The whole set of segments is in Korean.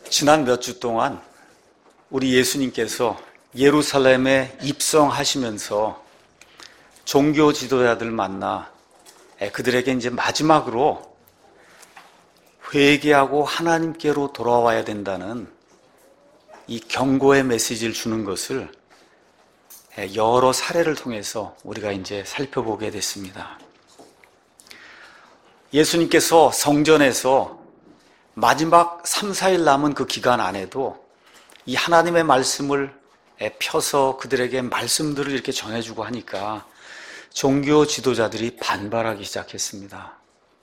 지난 몇 주 동안 우리 예수님께서 예루살렘에 입성하시면서 종교 지도자들 만나 그들에게 이제 마지막으로 회개하고 하나님께로 돌아와야 된다는 이 경고의 메시지를 주는 것을 여러 사례를 통해서 우리가 이제 살펴보게 됐습니다. 예수님께서 성전에서 마지막 3, 4일 남은 그 기간 안에도 이 하나님의 말씀을 펴서 그들에게 말씀들을 이렇게 전해주고 하니까 종교 지도자들이 반발하기 시작했습니다.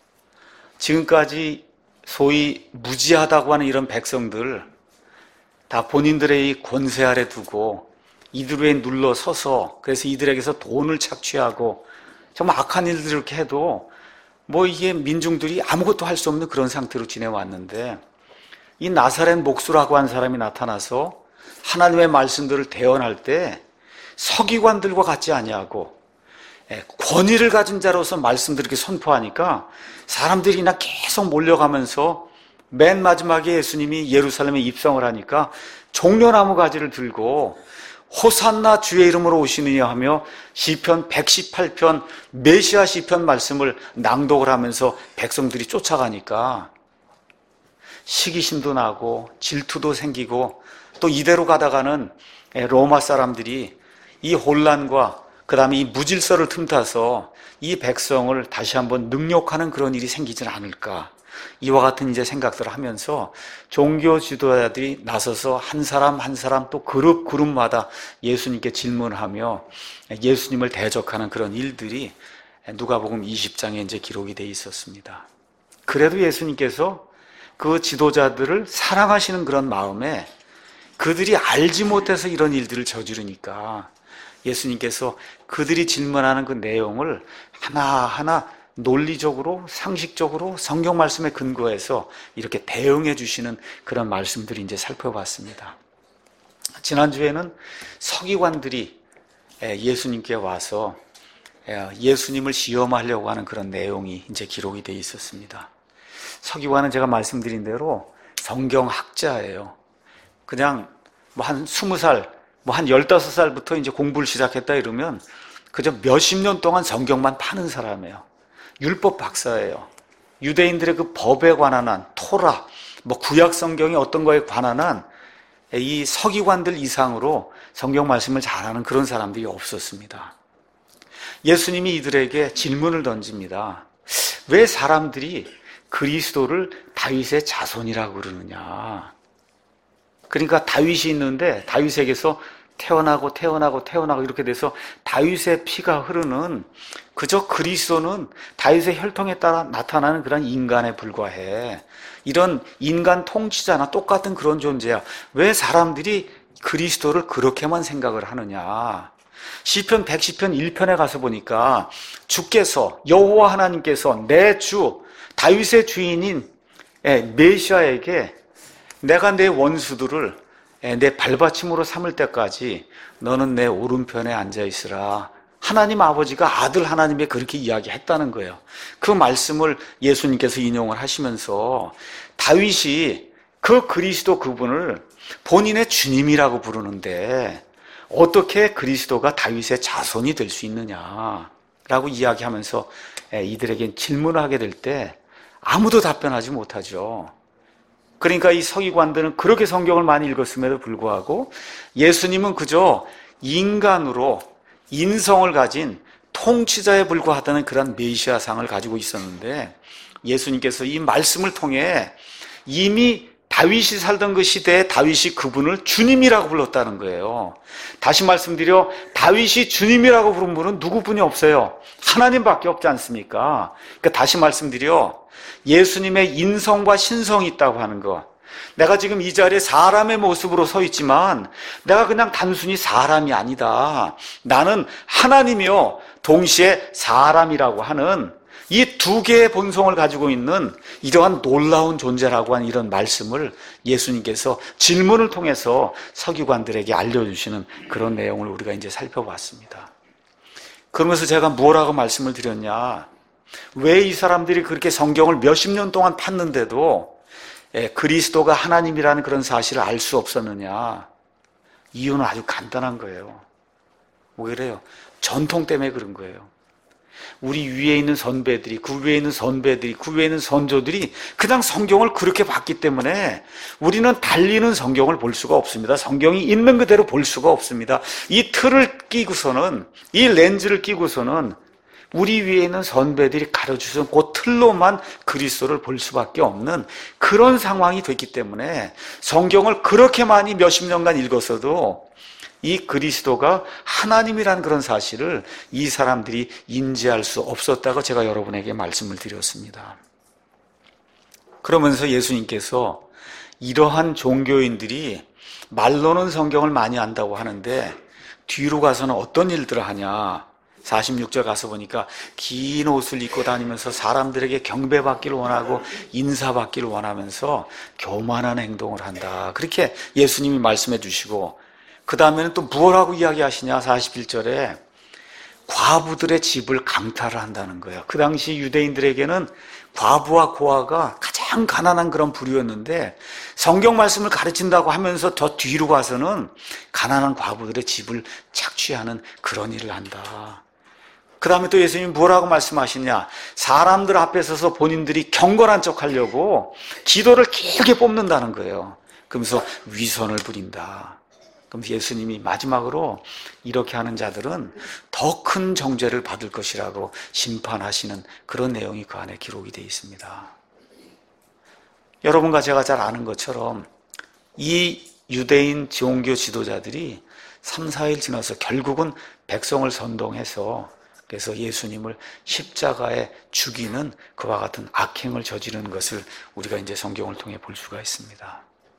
지금까지 소위 무지하다고 하는 이런 백성들 다 본인들의 이 권세 아래 두고 이들 위에 눌러서서 그래서 이들에게서 돈을 착취하고 정말 악한 일들을 이렇게 해도 이게 민중들이 아무것도 할 수 없는 그런 상태로 지내왔는데 이 나사렛 목수라고 한 사람이 나타나서 하나님의 말씀들을 대언할 때 서기관들과 같지 아니하고 권위를 가진 자로서 말씀들을 이렇게 선포하니까 사람들이 그냥 계속 몰려가면서 맨 마지막에 예수님이 예루살렘에 입성을 하니까 종려나무 가지를 들고 호산나 주의 이름으로 오시느냐 하며 시편 118편 메시아 시편 말씀을 낭독을 하면서 백성들이 쫓아가니까 시기심도 나고 질투도 생기고 또 이대로 가다가는 로마 사람들이 이 혼란과 그 다음에 이 무질서를 틈타서 이 백성을 다시 한번 능욕하는 그런 일이 생기진 않을까, 이와 같은 이제 생각들을 하면서 종교 지도자들이 나서서 한 사람 한 사람 또 그룹마다 예수님께 질문하며 예수님을 대적하는 그런 일들이 누가복음 20장에 이제 기록이 되어 있었습니다. 그래도 예수님께서 그 지도자들을 사랑하시는 그런 마음에 그들이 알지 못해서 이런 일들을 저지르니까 예수님께서 그들이 질문하는 그 내용을 하나하나 논리적으로 상식적으로 성경 말씀에 근거해서 이렇게 대응해 주시는 그런 말씀들이 이제 살펴봤습니다. 지난주에는 서기관들이 예수님께 와서 예수님을 시험하려고 하는 그런 내용이 이제 기록이 되어 있었습니다. 서기관은 제가 말씀드린 대로 성경학자예요. 그냥 한 20살, 한 15살부터 이제 공부를 시작했다 이러면 그저 몇십 년 동안 성경만 파는 사람이에요. 율법 박사예요. 유대인들의 그 법에 관한 한 토라, 구약 성경이 어떤 거에 관한 한 이 서기관들 이상으로 성경 말씀을 잘하는 그런 사람들이 없었습니다. 예수님이 이들에게 질문을 던집니다. 왜 사람들이 그리스도를 다윗의 자손이라고 그러느냐? 그러니까 다윗이 있는데 다윗에게서 태어나고 이렇게 돼서 다윗의 피가 흐르는 그저 그리스도는 다윗의 혈통에 따라 나타나는 그런 인간에 불과해. 이런 인간 통치자나 똑같은 그런 존재야. 왜 사람들이 그리스도를 그렇게만 생각을 하느냐? 시편 110편 1편에 가서 보니까 주께서 여호와 하나님께서 내 주 다윗의 주인인 메시아에게 내가 내 원수들을 내 발받침으로 삼을 때까지 너는 내 오른편에 앉아있으라. 하나님 아버지가 아들 하나님에 그렇게 이야기했다는 거예요. 그 말씀을 예수님께서 인용을 하시면서 다윗이 그 그리스도 그분을 본인의 주님이라고 부르는데 어떻게 그리스도가 다윗의 자손이 될 수 있느냐라고 이야기하면서 이들에게 질문을 하게 될 때 아무도 답변하지 못하죠. 그러니까 이 서기관들은 그렇게 성경을 많이 읽었음에도 불구하고 예수님은 그저 인간으로 인성을 가진 통치자에 불과하다는 그런 메시아상을 가지고 있었는데 예수님께서 이 말씀을 통해 이미 다윗이 살던 그 시대에 다윗이 그분을 주님이라고 불렀다는 거예요. 다시 말씀드려 다윗이 주님이라고 부른 분은 누구뿐이 없어요. 하나님밖에 없지 않습니까? 그러니까 다시 말씀드려 예수님의 인성과 신성이 있다고 하는 것. 내가 지금 이 자리에 사람의 모습으로 서 있지만 내가 그냥 단순히 사람이 아니다. 나는 하나님이요 동시에 사람이라고 하는 이 두 개의 본성을 가지고 있는 이러한 놀라운 존재라고 하는 이런 말씀을 예수님께서 질문을 통해서 서기관들에게 알려주시는 그런 내용을 우리가 이제 살펴봤습니다. 그러면서 제가 뭐라고 말씀을 드렸냐? 왜 이 사람들이 그렇게 성경을 몇십 년 동안 팠는데도 그리스도가 하나님이라는 그런 사실을 알 수 없었느냐? 이유는 아주 간단한 거예요. 왜 그래요? 전통 때문에 그런 거예요. 우리 위에 있는 선배들이, 그 위에 있는 선배들이, 그 위에 있는 선조들이 그냥 성경을 그렇게 봤기 때문에 우리는 달리는 성경을 볼 수가 없습니다. 성경이 있는 그대로 볼 수가 없습니다. 이 틀을 끼고서는, 이 렌즈를 끼고서는 우리 위에 있는 선배들이 가르쳐준 그 틀로만 그리스도를 볼 수밖에 없는 그런 상황이 됐기 때문에 성경을 그렇게 많이 몇십 년간 읽었어도 이 그리스도가 하나님이라는 그런 사실을 이 사람들이 인지할 수 없었다고 제가 여러분에게 말씀을 드렸습니다. 그러면서 예수님께서 이러한 종교인들이 말로는 성경을 많이 안다고 하는데 뒤로 가서는 어떤 일들을 하냐? 46절 가서 보니까 긴 옷을 입고 다니면서 사람들에게 경배받기를 원하고 인사받기를 원하면서 교만한 행동을 한다. 그렇게 예수님이 말씀해 주시고, 그 다음에는 또 무엇라고 이야기하시냐? 41절에 과부들의 집을 강탈을 한다는 거예요. 그 당시 유대인들에게는 과부와 고아가 가장 가난한 그런 부류였는데 성경 말씀을 가르친다고 하면서 더 뒤로 가서는 가난한 과부들의 집을 착취하는 그런 일을 한다. 그 다음에 또 예수님이 뭐라고 말씀하시냐? 사람들 앞에 서서 본인들이 경건한 척 하려고 기도를 길게 뽑는다는 거예요. 그러면서 위선을 부린다. 그럼 예수님이 마지막으로 이렇게 하는 자들은 더 큰 정죄를 받을 것이라고 심판하시는 그런 내용이 그 안에 기록이 되어 있습니다. 여러분과 제가 잘 아는 것처럼 이 유대인 종교 지도자들이 3, 4일 지나서 결국은 백성을 선동해서 그래서 예수님을 십자가에 죽이는 그와 같은 악행을 저지르는 것을 우리가 이제 성경을 통해 볼 수가 있습니다.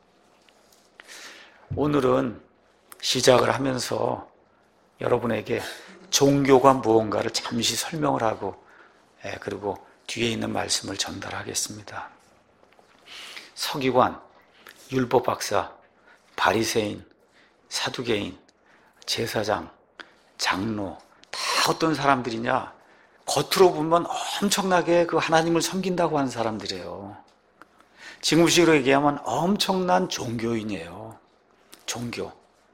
오늘은 시작을 하면서 여러분에게 종교가 무언가를 잠시 설명을 하고 그리고 뒤에 있는 말씀을 전달하겠습니다. 서기관, 율법 박사, 바리새인, 사두개인, 제사장, 장로 다 어떤 사람들이냐? 겉으로 보면 엄청나게 그 하나님을 섬긴다고 하는 사람들이에요. 지금식으로 얘기하면 엄청난 종교인이에요. 종교.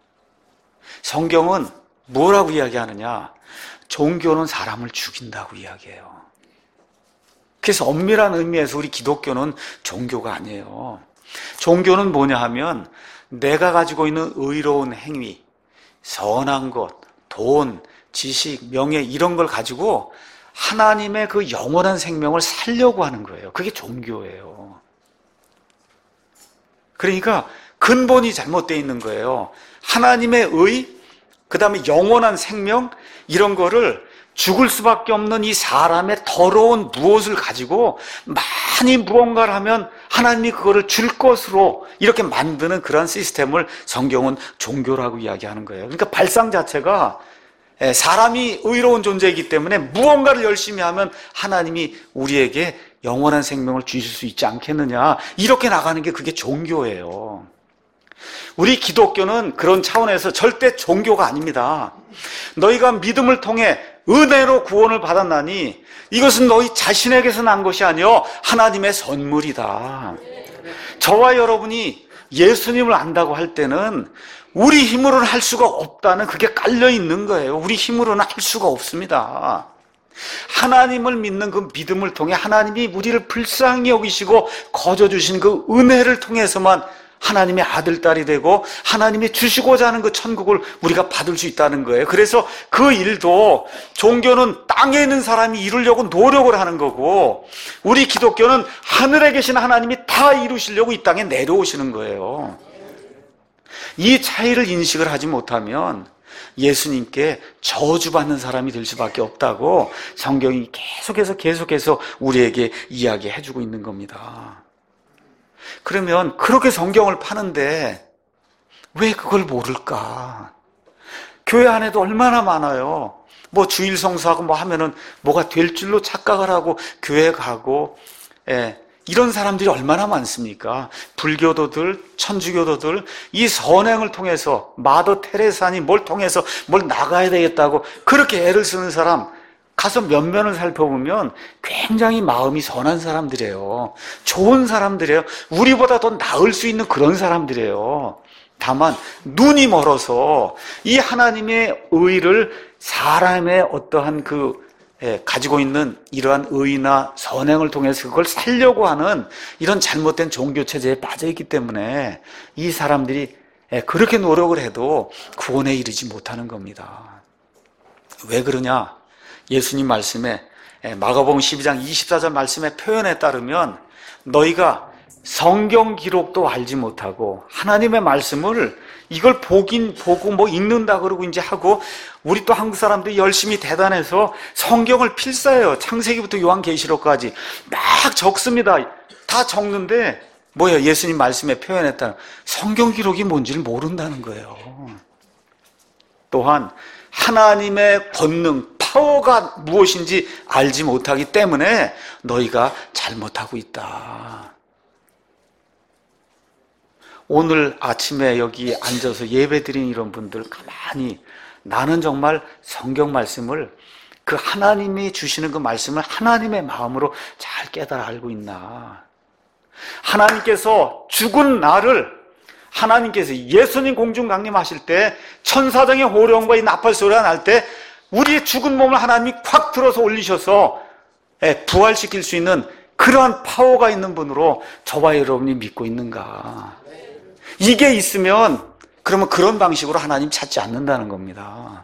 성경은 뭐라고 이야기하느냐? 종교는 사람을 죽인다고 이야기해요. 그래서 엄밀한 의미에서 우리 기독교는 종교가 아니에요. 종교는 뭐냐 하면 내가 가지고 있는 의로운 행위, 선한 것, 돈, 지식, 명예 이런 걸 가지고 하나님의 그 영원한 생명을 살려고 하는 거예요. 그게 종교예요. 그러니까 근본이 잘못되어 있는 거예요. 하나님의 의, 그 다음에 영원한 생명 이런 거를 죽을 수밖에 없는 이 사람의 더러운 무엇을 가지고 많이 무언가를 하면 하나님이 그거를 줄 것으로 이렇게 만드는 그런 시스템을 성경은 종교라고 이야기하는 거예요. 그러니까 발상 자체가 사람이 의로운 존재이기 때문에 무언가를 열심히 하면 하나님이 우리에게 영원한 생명을 주실 수 있지 않겠느냐 이렇게 나가는 게 그게 종교예요. 우리 기독교는 그런 차원에서 절대 종교가 아닙니다. 너희가 믿음을 통해 은혜로 구원을 받았나니 이것은 너희 자신에게서 난 것이 아니요 하나님의 선물이다. 저와 여러분이 예수님을 안다고 할 때는 우리 힘으로는 할 수가 없다는 그게 깔려 있는 거예요. 우리 힘으로는 할 수가 없습니다. 하나님을 믿는 그 믿음을 통해 하나님이 우리를 불쌍히 여기시고 거저 주신 그 은혜를 통해서만 하나님의 아들, 딸이 되고 하나님이 주시고자 하는 그 천국을 우리가 받을 수 있다는 거예요. 그래서 그 일도 종교는 땅에 있는 사람이 이루려고 노력을 하는 거고 우리 기독교는 하늘에 계신 하나님이 다 이루시려고 이 땅에 내려오시는 거예요. 이 차이를 인식을 하지 못하면 예수님께 저주받는 사람이 될 수밖에 없다고 성경이 계속해서 우리에게 이야기해주고 있는 겁니다. 그러면 그렇게 성경을 파는데 왜 그걸 모를까? 교회 안에도 얼마나 많아요. 뭐 주일 성수하고 뭐 하면은 뭐가 될 줄로 착각을 하고 교회 가고 이런 사람들이 얼마나 많습니까? 불교도들, 천주교도들 이 선행을 통해서 마더 테레사니 뭘 통해서 뭘 나가야 되겠다고 그렇게 애를 쓰는 사람 가서 면면을 살펴보면 굉장히 마음이 선한 사람들이에요. 좋은 사람들이에요. 우리보다 더 나을 수 있는 그런 사람들이에요. 다만 눈이 멀어서 이 하나님의 의를 사람의 어떠한 가지고 있는 이러한 의나 선행을 통해서 그걸 살려고 하는 이런 잘못된 종교체제에 빠져있기 때문에 이 사람들이 그렇게 노력을 해도 구원에 이르지 못하는 겁니다. 왜 그러냐? 예수님 말씀에 마가복음 12장 24절 말씀의 표현에 따르면 너희가 성경 기록도 알지 못하고 하나님의 말씀을 이걸 보고 뭐 읽는다 그러고 이제 하고 우리 또 한국 사람들이 열심히 대단해서 성경을 필사해요. 창세기부터 요한계시록까지 막 적습니다. 다 적는데 뭐예요? 예수님 말씀에 표현에 따른 성경 기록이 뭔지를 모른다는 거예요. 또한 하나님의 권능, 파워가 무엇인지 알지 못하기 때문에 너희가 잘못하고 있다. 오늘 아침에 여기 앉아서 예배드린 이런 분들 가만히 나는 정말 성경 말씀을 그 하나님이 주시는 그 말씀을 하나님의 마음으로 잘 깨달아 알고 있나? 하나님께서 죽은 나를 하나님께서 예수님 공중 강림하실 때 천사장의 호령과 이 나팔 소리가 날 때 우리의 죽은 몸을 하나님이 콱 들어서 올리셔서 부활시킬 수 있는 그러한 파워가 있는 분으로 저와 여러분이 믿고 있는가? 이게 있으면 그러면 그런 방식으로 하나님 찾지 않는다는 겁니다.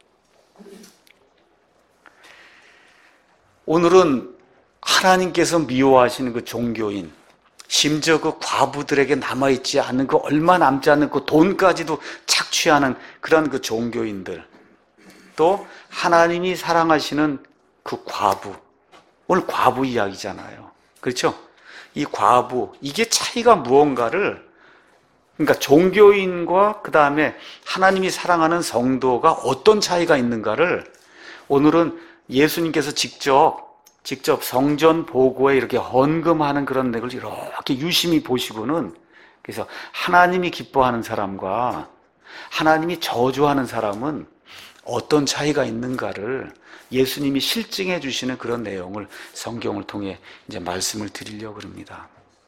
오늘은 하나님께서 미워하시는 그 종교인, 심지어 그 과부들에게 남아있지 않은 그 얼마 남지 않는 그 돈까지도 착취하는 그런 그 종교인들, 또 하나님이 사랑하시는 그 과부, 오늘 과부 이야기잖아요. 그렇죠? 이 과부, 이게 차이가 무언가를, 그러니까 종교인과 그 다음에 하나님이 사랑하는 성도가 어떤 차이가 있는가를 오늘은 예수님께서 직접 성전 보고에 이렇게 헌금하는 그런 내용을 이렇게 유심히 보시고는, 그래서 하나님이 기뻐하는 사람과 하나님이 저주하는 사람은 어떤 차이가 있는가를 예수님이 실증해 주시는 그런 내용을 성경을 통해 이제 말씀을 드리려고 합니다.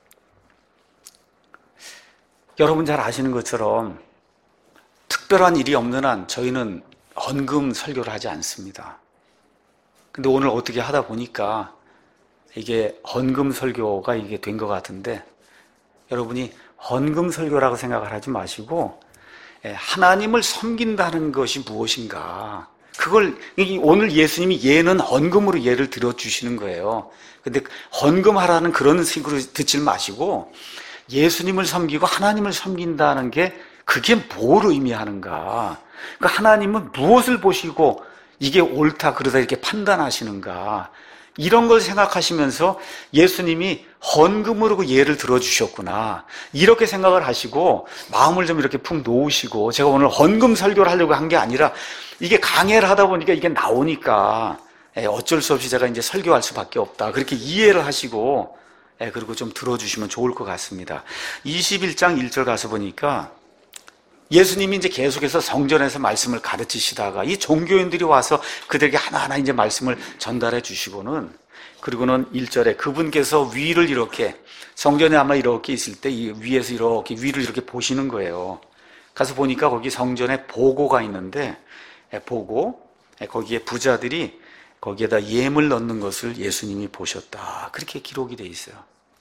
여러분 잘 아시는 것처럼 특별한 일이 없는 한 저희는 헌금 설교를 하지 않습니다. 근데 오늘 어떻게 하다 보니까 이게 헌금 설교가 이게 된 것 같은데, 여러분이 헌금 설교라고 생각을 하지 마시고 하나님을 섬긴다는 것이 무엇인가, 그걸 오늘 예수님이 예는 헌금으로 예를 들어주시는 거예요. 근데 헌금하라는 그런 식으로 듣지 마시고 예수님을 섬기고 하나님을 섬긴다는 게 그게 뭘 의미하는가, 그러니까 하나님은 무엇을 보시고 이게 옳다 그러다 이렇게 판단하시는가, 이런 걸 생각하시면서 예수님이 헌금으로 그 예를 들어주셨구나 이렇게 생각을 하시고 마음을 좀 이렇게 푹 놓으시고, 제가 오늘 헌금 설교를 하려고 한 게 아니라 이게 강해를 하다 보니까 이게 나오니까 어쩔 수 없이 제가 이제 설교할 수밖에 없다 그렇게 이해를 하시고 그리고 좀 들어주시면 좋을 것 같습니다. 21장 1절 가서 보니까 예수님이 이제 계속해서 성전에서 말씀을 가르치시다가 이 종교인들이 와서 그들에게 하나하나 이제 말씀을 전달해 주시고는, 그리고는 1절에 그분께서 위를 이렇게, 성전에 아마 이렇게 있을 때 이 위에서 이렇게 위를 이렇게 보시는 거예요. 가서 보니까 거기 성전에 보고가 있는데, 보고, 거기에 부자들이 거기에다 예물 넣는 것을 예수님이 보셨다 그렇게 기록이 돼 있어요.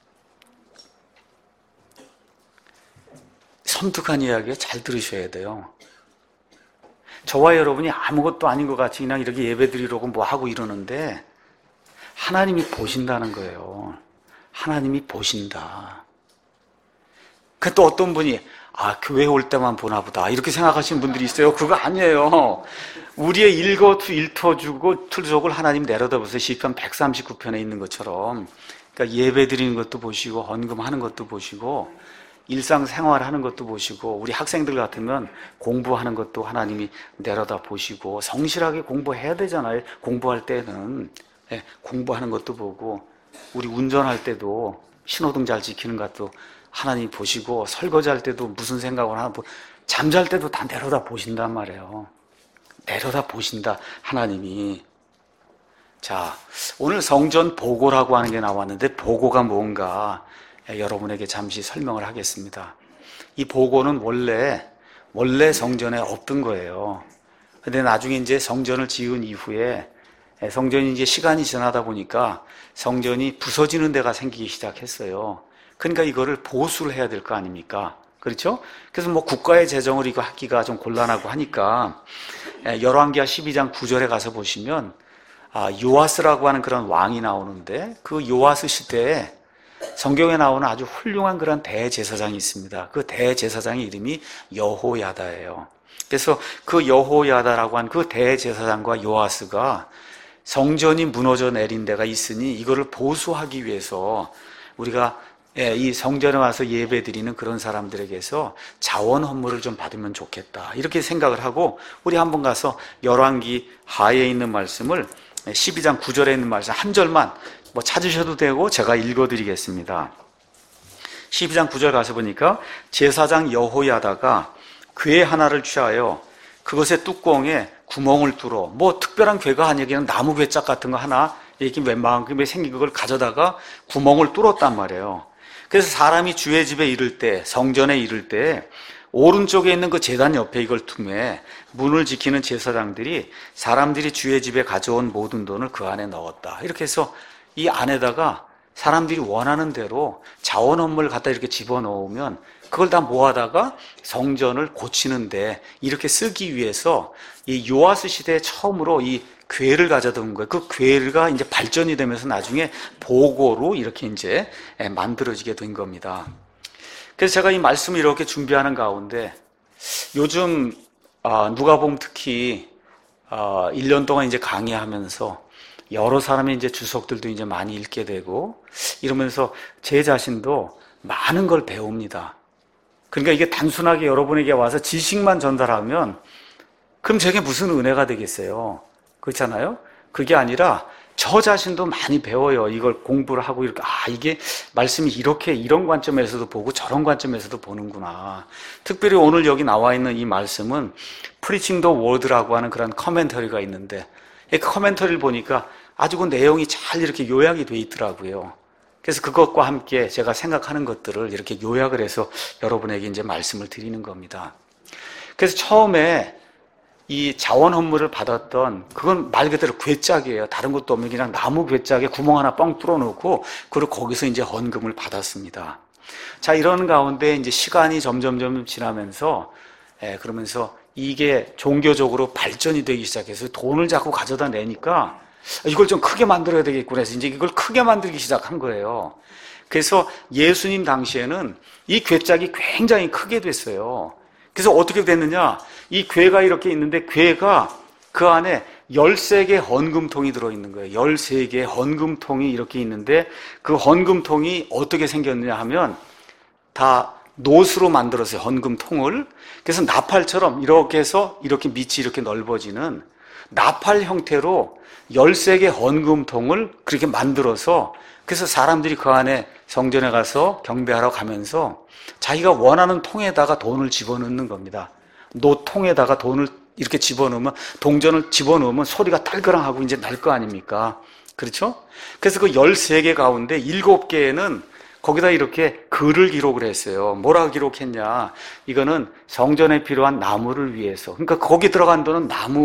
섬뜩한 이야기에 잘 들으셔야 돼요. 저와 여러분이 아무것도 아닌 것 같이 그냥 이렇게 예배드리려고 뭐 하고 이러는데 하나님이 보신다는 거예요. 하나님이 보신다. 그 또 어떤 분이 교회 올 때만 보나 보다 이렇게 생각하시는 분들이 있어요. 그거 아니에요. 우리의 일터주고 틀속을 하나님 내려다보세요. 시편 139편에 있는 것처럼, 그러니까 예배 드리는 것도 보시고 헌금하는 것도 보시고 일상생활하는 것도 보시고, 우리 학생들 같으면 공부하는 것도 하나님이 내려다 보시고, 성실하게 공부해야 되잖아요. 공부할 때는 공부하는 것도 보고, 우리 운전할 때도 신호등 잘 지키는 것도 하나님이 보시고, 설거지할 때도 무슨 생각을 하나, 잠잘 때도 다 내려다 보신단 말이에요. 내려다 보신다 하나님이. 자, 오늘 성전 보고라고 하는 게 나왔는데 보고가 뭔가 여러분에게 잠시 설명을 하겠습니다. 이 보고는 원래 성전에 없던 거예요. 근데 나중에 이제 성전을 지은 이후에 성전이 이제 시간이 지나다 보니까 성전이 부서지는 데가 생기기 시작했어요. 그러니까 이거를 보수를 해야 될 거 아닙니까? 그렇죠? 그래서 뭐 국가의 재정을 이거 하기가 좀 곤란하고 하니까 열왕기하 12장 9절에 가서 보시면 요아스라고 하는 그런 왕이 나오는데 그 요아스 시대에 성경에 나오는 아주 훌륭한 그런 대제사장이 있습니다. 그 대제사장의 이름이 여호야다예요. 그래서 그 여호야다라고 한 그 대제사장과 요아스가 성전이 무너져 내린 데가 있으니 이거를 보수하기 위해서 우리가 이 성전에 와서 예배 드리는 그런 사람들에게서 자원 헌물을 좀 받으면 좋겠다. 이렇게 생각을 하고 우리 한번 가서 열왕기 하에 있는 말씀을 12장 9절에 있는 말씀 한 절만 뭐 찾으셔도 되고 제가 읽어드리겠습니다. 12장 9절 가서 보니까 제사장 여호야다가 궤 하나를 취하여 그것의 뚜껑에 구멍을 뚫어 뭐 특별한 궤가 아니라 그냥 나무 궤짝 같은 거 하나 이렇게 웬만큼에 생긴 그걸 가져다가 구멍을 뚫었단 말이에요. 그래서 사람이 주의 집에 이를 때 성전에 이를 때 오른쪽에 있는 그 제단 옆에 이걸 tum에 문을 지키는 제사장들이 사람들이 주의 집에 가져온 모든 돈을 그 안에 넣었다. 이렇게 해서 이 안에다가 사람들이 원하는 대로 자원 헌물을 갖다 이렇게 집어넣으면 그걸 다 모아다가 성전을 고치는데 이렇게 쓰기 위해서 이 요아스 시대에 처음으로 이 궤를 가져다 온 거예요. 그 궤가 이제 발전이 되면서 나중에 보고로 이렇게 이제 만들어지게 된 겁니다. 그래서 제가 이 말씀을 이렇게 준비하는 가운데 요즘 누가복음 특히 1년 동안 이제 강의하면서 여러 사람의 이제 주석들도 이제 많이 읽게 되고 이러면서 제 자신도 많은 걸 배웁니다. 그러니까 이게 단순하게 여러분에게 와서 지식만 전달하면 그럼 제게 무슨 은혜가 되겠어요? 그렇잖아요? 그게 아니라 저 자신도 많이 배워요. 이걸 공부를 하고 이렇게 이게 말씀이 이렇게 이런 관점에서도 보고 저런 관점에서도 보는구나. 특별히 오늘 여기 나와 있는 이 말씀은 Preaching the Word라고 하는 그런 커멘터리가 있는데 그 커멘터리를 보니까 아주 그 내용이 잘 이렇게 요약이 돼 있더라고요. 그래서 그것과 함께 제가 생각하는 것들을 이렇게 요약을 해서 여러분에게 이제 말씀을 드리는 겁니다. 그래서 처음에 이 자원 헌물을 받았던 그건 말 그대로 궤짝이에요. 다른 것도 없는 그냥 나무 궤짝에 구멍 하나 뻥 뚫어 놓고 그리고 거기서 이제 헌금을 받았습니다. 자, 이런 가운데 이제 시간이 점점 지나면서 그러면서 이게 종교적으로 발전이 되기 시작해서 돈을 자꾸 가져다 내니까 이걸 좀 크게 만들어야 되겠구나 해서 이제 이걸 크게 만들기 시작한 거예요. 그래서 예수님 당시에는 이 궤짝이 굉장히 크게 됐어요. 그래서 어떻게 됐느냐? 이 궤가 이렇게 있는데 궤가 그 안에 13개 헌금통이 들어있는 거예요. 13개 헌금통이 이렇게 있는데 그 헌금통이 어떻게 생겼느냐 하면 다 노스로 만들었어요. 헌금통을. 그래서 나팔처럼 이렇게 해서 이렇게 밑이 이렇게 넓어지는 나팔 형태로 13개 헌금통을 그렇게 만들어서 그래서 사람들이 그 안에 성전에 가서 경배하러 가면서 자기가 원하는 통에다가 돈을 집어넣는 겁니다. 노통에다가 돈을 이렇게 집어넣으면 동전을 집어넣으면 소리가 딸그랑하고 이제 날 거 아닙니까? 그렇죠? 그래서 그 13개 가운데 7개는 거기다 이렇게 글을 기록을 했어요. 뭐라고 기록했냐? 이거는 성전에 필요한 나무를 위해서. 그러니까 거기 들어간 돈은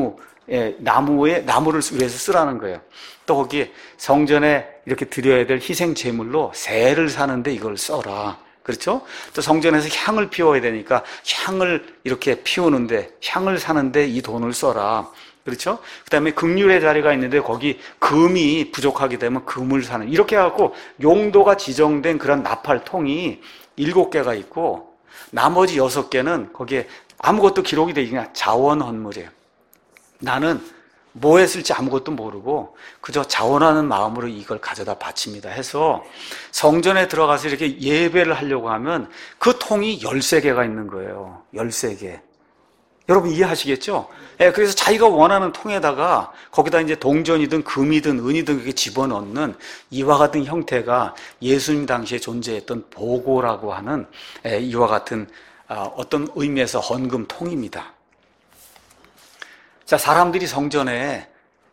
나무를 위해서 쓰라는 거예요. 또 거기에 성전에 이렇게 드려야 될 희생 제물로 새를 사는데 이걸 써라. 그렇죠? 또 성전에서 향을 피워야 되니까 향을 이렇게 피우는데 향을 사는데 이 돈을 써라. 그렇죠? 그 다음에 긍휼의 자리가 있는데 거기 금이 부족하게 되면 금을 사는 이렇게 해갖고 용도가 지정된 그런 나팔통이 7개가 있고 나머지 6개는 거기에 아무것도 기록이 되지 그냥 자원 헌물이에요. 나는 뭐 했을지 아무것도 모르고 그저 자원하는 마음으로 이걸 가져다 바칩니다 해서 성전에 들어가서 이렇게 예배를 하려고 하면 그 통이 13개가 있는 거예요. 13개. 여러분 이해하시겠죠? 그래서 자기가 원하는 통에다가 거기다 이제 동전이든 금이든 은이든 그렇게 집어넣는 이와 같은 형태가 예수님 당시에 존재했던 보고라고 하는 이와 같은 어떤 의미에서 헌금통입니다. 자, 사람들이 성전에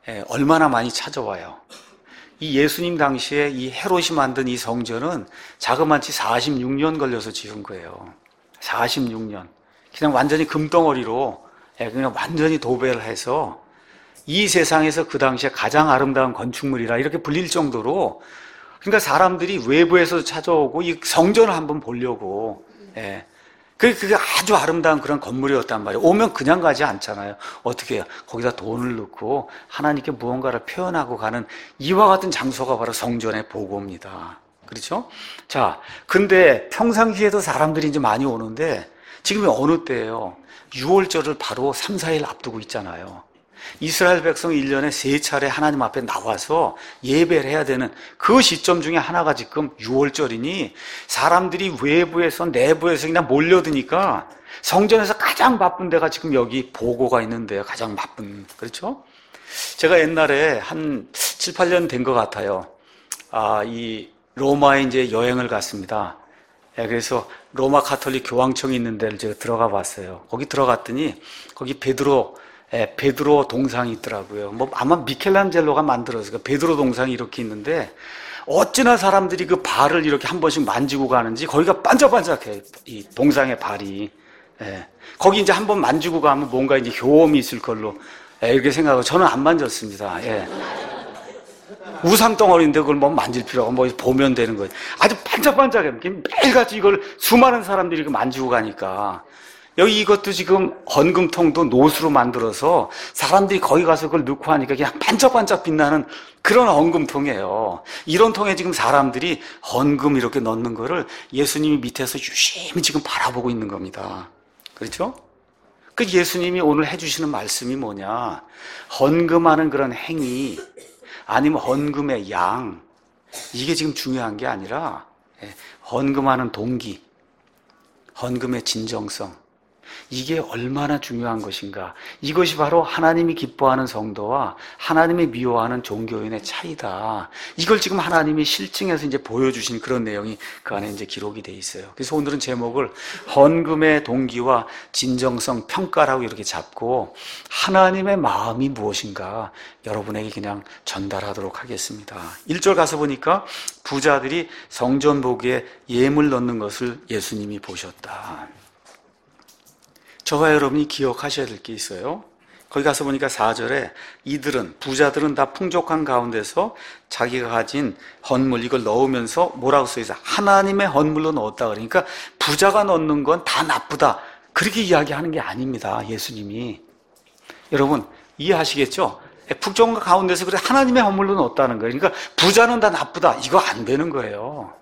얼마나 많이 찾아와요. 이 예수님 당시에 이 헤롯이 만든 이 성전은 자그마치 46년 걸려서 지은 거예요. 46년. 그냥 완전히 금덩어리로 그냥 완전히 도배를 해서 이 세상에서 그 당시에 가장 아름다운 건축물이라 이렇게 불릴 정도로, 그러니까 사람들이 외부에서 찾아오고 이 성전을 한번 보려고, 그게 아주 아름다운 그런 건물이었단 말이에요. 오면 그냥 가지 않잖아요. 어떻게 해요? 거기다 돈을 넣고 하나님께 무언가를 표현하고 가는 이와 같은 장소가 바로 성전의 보고입니다. 그렇죠? 자, 근데 평상시에도 사람들이 이제 많이 오는데 지금이 어느 때예요? 6월절을 바로 3, 4일 앞두고 있잖아요. 이스라엘 백성이 1년에 3차례 하나님 앞에 나와서 예배를 해야 되는 그 시점 중에 하나가 지금 6월절이니 사람들이 외부에서 내부에서 그냥 몰려드니까 성전에서 가장 바쁜 데가 지금 여기 보고가 있는데요. 가장 바쁜. 그렇죠? 제가 옛날에 한 7, 8년 된 것 같아요. 이 로마에 이제 여행을 갔습니다. 그래서 로마 가톨릭 교황청이 있는 데를 제가 들어가 봤어요. 거기 들어갔더니 거기 베드로 동상이 있더라고요. 아마 미켈란젤로가 만들었어요. 베드로 동상이 이렇게 있는데 어찌나 사람들이 그 발을 이렇게 한 번씩 만지고 가는지 거기가 반짝반짝해, 이 동상의 발이. 거기 이제 한 번 만지고 가면 뭔가 이제 효험이 있을 걸로 이렇게 생각하고 저는 안 만졌습니다. 우상덩어리인데 그걸 만질 필요가 보면 되는 거예요. 아주 반짝반짝해. 매일같이 이걸 수많은 사람들이 만지고 가니까. 여기 이것도 지금 헌금통도 노수로 만들어서 사람들이 거기 가서 그걸 넣고 하니까 그냥 반짝반짝 빛나는 그런 헌금통이에요. 이런 통에 지금 사람들이 헌금 이렇게 넣는 거를 예수님이 밑에서 유심히 지금 바라보고 있는 겁니다. 그렇죠? 그 예수님이 오늘 해주시는 말씀이 뭐냐? 헌금하는 그런 행위, 아니면 헌금의 양, 이게 지금 중요한 게 아니라 헌금하는 동기, 헌금의 진정성, 이게 얼마나 중요한 것인가. 이것이 바로 하나님이 기뻐하는 성도와 하나님이 미워하는 종교인의 차이다. 이걸 지금 하나님이 실증해서 이제 보여주신 그런 내용이 그 안에 이제 기록이 돼 있어요. 그래서 오늘은 제목을 헌금의 동기와 진정성 평가라고 이렇게 잡고 하나님의 마음이 무엇인가 여러분에게 그냥 전달하도록 하겠습니다. 1절 가서 보니까 부자들이 성전 보기에 예물 넣는 것을 예수님이 보셨다. 저와 여러분이 기억하셔야 될 게 있어요. 거기 가서 보니까 4절에 부자들은 다 풍족한 가운데서 자기가 가진 헌물 이걸 넣으면서 뭐라고 써있어요? 하나님의 헌물로 넣었다. 그러니까 부자가 넣는 건 다 나쁘다. 그렇게 이야기하는 게 아닙니다. 예수님이. 여러분 이해하시겠죠? 풍족한 가운데서 그래 하나님의 헌물로 넣었다는 거예요. 그러니까 부자는 다 나쁘다. 이거 안 되는 거예요.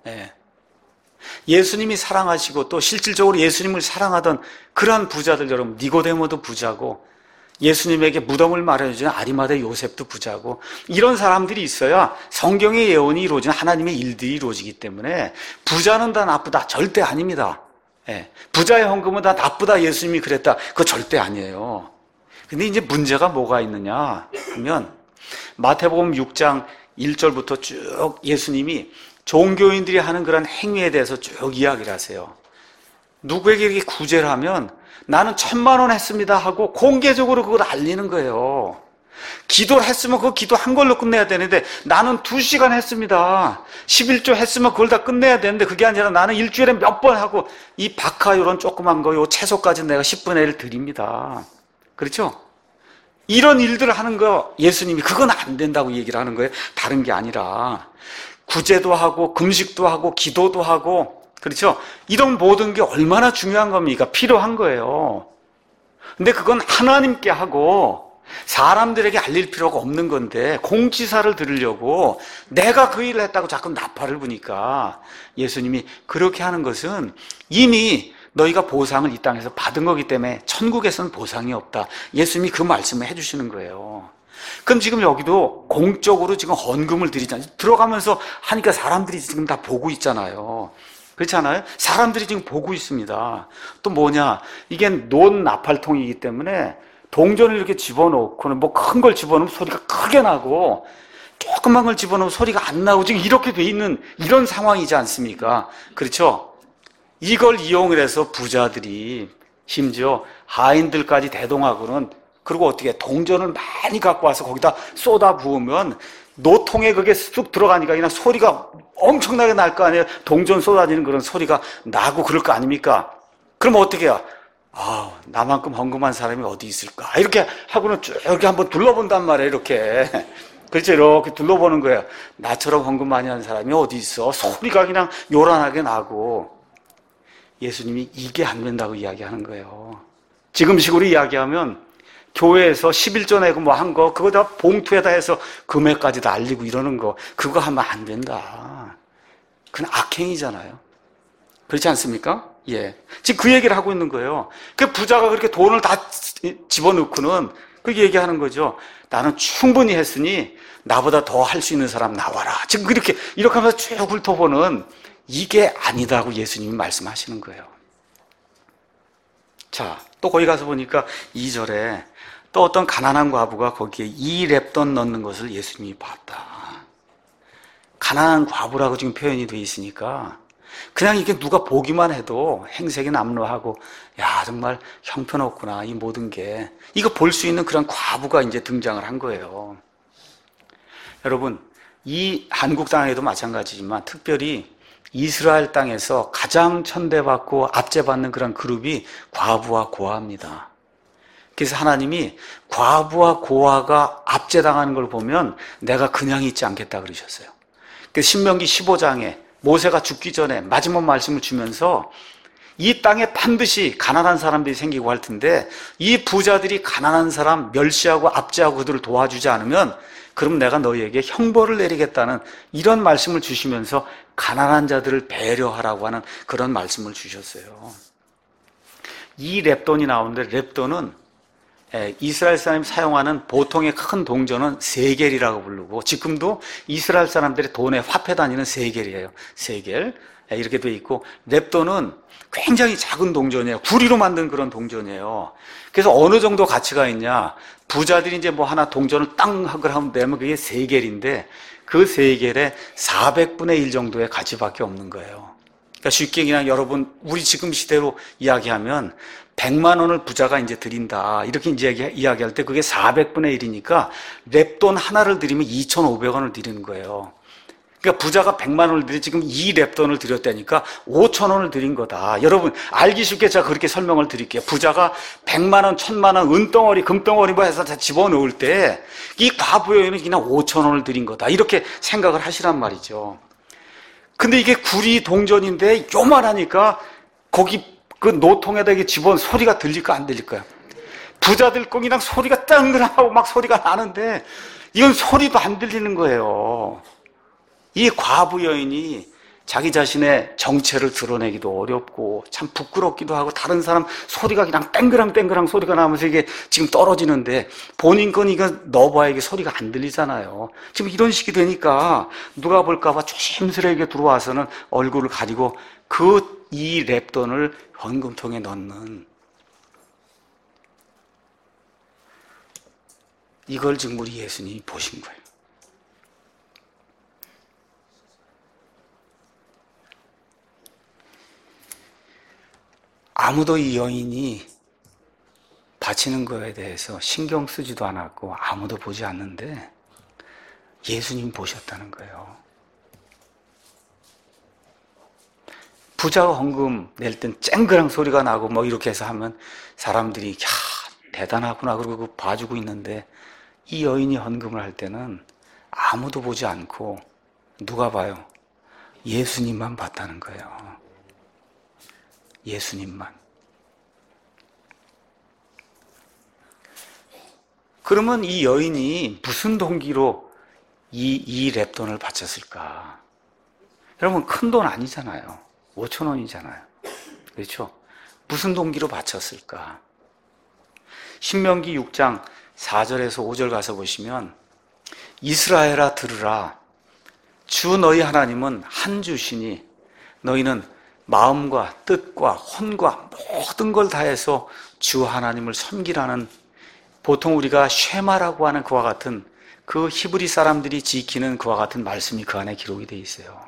예수님이 사랑하시고 또 실질적으로 예수님을 사랑하던 그러한 부자들, 여러분, 니고데모도 부자고 예수님에게 무덤을 마련해주는 아리마대 요셉도 부자고 이런 사람들이 있어야 성경의 예언이 이루어지는 하나님의 일들이 이루어지기 때문에 부자는 다 나쁘다. 절대 아닙니다. 부자의 헌금은 다 나쁘다. 예수님이 그랬다. 그거 절대 아니에요. 근데 이제 문제가 뭐가 있느냐 하면 마태복음 6장 1절부터 쭉 예수님이 종교인들이 하는 그런 행위에 대해서 쭉 이야기를 하세요. 누구에게 이렇게 구제를 하면 나는 1,000,000원 했습니다 하고 공개적으로 그걸 알리는 거예요. 기도를 했으면 그 기도 한 걸로 끝내야 되는데 나는 2시간 했습니다. 11조 했으면 그걸 다 끝내야 되는데 그게 아니라 나는 일주일에 몇 번 하고 이 박하 요런 조그만 거 요 채소까지 내가 10분의 1 드립니다. 그렇죠? 이런 일들을 하는 거 예수님이 그건 안 된다고 얘기를 하는 거예요. 다른 게 아니라 구제도 하고 금식도 하고 기도도 하고 그렇죠? 이런 모든 게 얼마나 중요한 겁니까? 필요한 거예요. 근데 그건 하나님께 하고 사람들에게 알릴 필요가 없는 건데 공지사를 들으려고 내가 그 일을 했다고 자꾸 나팔을 부니까 예수님이 그렇게 하는 것은 이미 너희가 보상을 이 땅에서 받은 거기 때문에 천국에서는 보상이 없다. 예수님이 그 말씀을 해주시는 거예요. 그럼 지금 여기도 공적으로 지금 헌금을 드리잖아요. 들어가면서 하니까 사람들이 지금 다 보고 있잖아요. 그렇지 않아요? 사람들이 지금 보고 있습니다. 또 뭐냐? 이게 논 나팔통이기 때문에 동전을 이렇게 집어넣고는 뭐 큰 걸 집어넣으면 소리가 크게 나고 조그만 걸 집어넣으면 소리가 안 나고 지금 이렇게 돼 있는 이런 상황이지 않습니까? 그렇죠? 이걸 이용을 해서 부자들이 심지어 하인들까지 대동하고는 그리고 어떻게 동전을 많이 갖고 와서 거기다 쏟아 부으면 노통에 그게 쑥 들어가니까 그냥 소리가 엄청나게 날 거 아니에요. 동전 쏟아지는 그런 소리가 나고 그럴 거 아닙니까? 그럼 어떻게 해요? 아, 나만큼 헌금한 사람이 어디 있을까? 이렇게 하고는 쭉 이렇게 한번 둘러본단 말이에요, 이렇게. 그렇죠, 이렇게 둘러보는 거예요. 나처럼 헌금 많이 하는 사람이 어디 있어? 소리가 그냥 요란하게 나고. 예수님이 이게 안 된다고 이야기하는 거예요. 지금식으로 이야기하면 교회에서 11조 내고 뭐 한 거, 그거 다 봉투에다 해서 금액까지 다 알리고 이러는 거, 그거 하면 안 된다. 그건 악행이잖아요. 그렇지 않습니까? 예. 지금 그 얘기를 하고 있는 거예요. 그 부자가 그렇게 돈을 다 집어넣고는 그렇게 얘기하는 거죠. 나는 충분히 했으니 나보다 더 할 수 있는 사람 나와라. 지금 이렇게 하면서 쭉 훑어보는 이게 아니다고 예수님이 말씀하시는 거예요. 자, 또 거기 가서 보니까 2절에 또 어떤 가난한 과부가 거기에 2렙돈 넣는 것을 예수님이 봤다. 가난한 과부라고 지금 표현이 되어 있으니까 그냥 이게 누가 보기만 해도 행색이 남루하고 야 정말 형편없구나 이 모든 게 이거 볼 수 있는 그런 과부가 이제 등장을 한 거예요. 여러분 이 한국 땅에도 마찬가지지만 특별히 이스라엘 땅에서 가장 천대받고 압제받는 그런 그룹이 과부와 고아입니다. 그래서 하나님이 과부와 고아가 압제당하는 걸 보면 내가 그냥 있지 않겠다 그러셨어요. 그래서 신명기 15장에 모세가 죽기 전에 마지막 말씀을 주면서 이 땅에 반드시 가난한 사람들이 생기고 할 텐데 이 부자들이 가난한 사람 멸시하고 압제하고 그들을 도와주지 않으면 그럼 내가 너희에게 형벌을 내리겠다는 이런 말씀을 주시면서 가난한 자들을 배려하라고 하는 그런 말씀을 주셨어요. 이 렙돈이 나오는데 렙돈은 이스라엘 사람이 사용하는 보통의 큰 동전은 세겔이라고 부르고 지금도 이스라엘 사람들의 돈의 화폐 단위는 세겔이에요. 세겔 이렇게 돼 있고 렙돈은 굉장히 작은 동전이에요. 구리로 만든 그런 동전이에요. 그래서 어느 정도 가치가 있냐? 부자들이 이제 뭐 하나 동전을 땅 하면 되면 그게 세겔인데 그 세겔의 400분의 1 정도의 가치밖에 없는 거예요. 그러니까 쉽게 그냥 여러분 우리 지금 시대로 이야기하면 100만 원을 부자가 이제 드린다. 이렇게 이제 이야기할 때 그게 400분의 1이니까 렙돈 하나를 드리면 2,500원을 드리는 거예요. 그러니까 부자가 100만 원을 드리 지금 2렙돈을 드렸다니까 5,000원을 드린 거다. 여러분 알기 쉽게 제가 그렇게 설명을 드릴게요. 부자가 100만 원, 1,000만 원, 은덩어리, 금덩어리 뭐 해서 다 집어넣을 때 이 과부 여인은 그냥 5,000원을 드린 거다. 이렇게 생각을 하시란 말이죠. 근데 이게 구리 동전인데 요만하니까 거기 그 노통에다 이게 집어넣은 소리가 들릴까 안 들릴까요? 부자들 거 그냥 소리가 땡그랑하고 막 소리가 나는데 이건 소리도 안 들리는 거예요. 이 과부 여인이 자기 자신의 정체를 드러내기도 어렵고 참 부끄럽기도 하고 다른 사람 소리가 그냥 땡그랑 소리가 나면서 이게 지금 떨어지는데 본인 건 이거 넣어봐야 이게 소리가 안 들리잖아요. 지금 이런 식이 되니까 누가 볼까봐 조심스레게 들어와서는 얼굴을 가리고 그 이 렙돈을 헌금통에 넣는 이걸 지금 우리 예수님이 보신 거예요. 아무도 이 여인이 바치는 거에 대해서 신경 쓰지도 않았고 아무도 보지 않는데 예수님 보셨다는 거예요. 부자가 헌금 낼 땐 쨍그랑 소리가 나고 뭐 이렇게 해서 하면 사람들이 야 대단하구나 그러고 봐주고 있는데 이 여인이 헌금을 할 때는 아무도 보지 않고 누가 봐요? 예수님만 봤다는 거예요. 예수님만. 그러면 이 여인이 무슨 동기로 이 렙돈을 바쳤을까? 여러분 큰 돈 아니잖아요. 5,000원이잖아요. 그렇죠? 무슨 동기로 바쳤을까? 신명기 6장 4절에서 5절 가서 보시면 이스라엘아 들으라. 주 너희 하나님은 한 주시니 너희는 마음과 뜻과 혼과 모든 걸 다해서 주 하나님을 섬기라는 보통 우리가 쉐마라고 하는 그와 같은 그 히브리 사람들이 지키는 그와 같은 말씀이 그 안에 기록이 되어 있어요.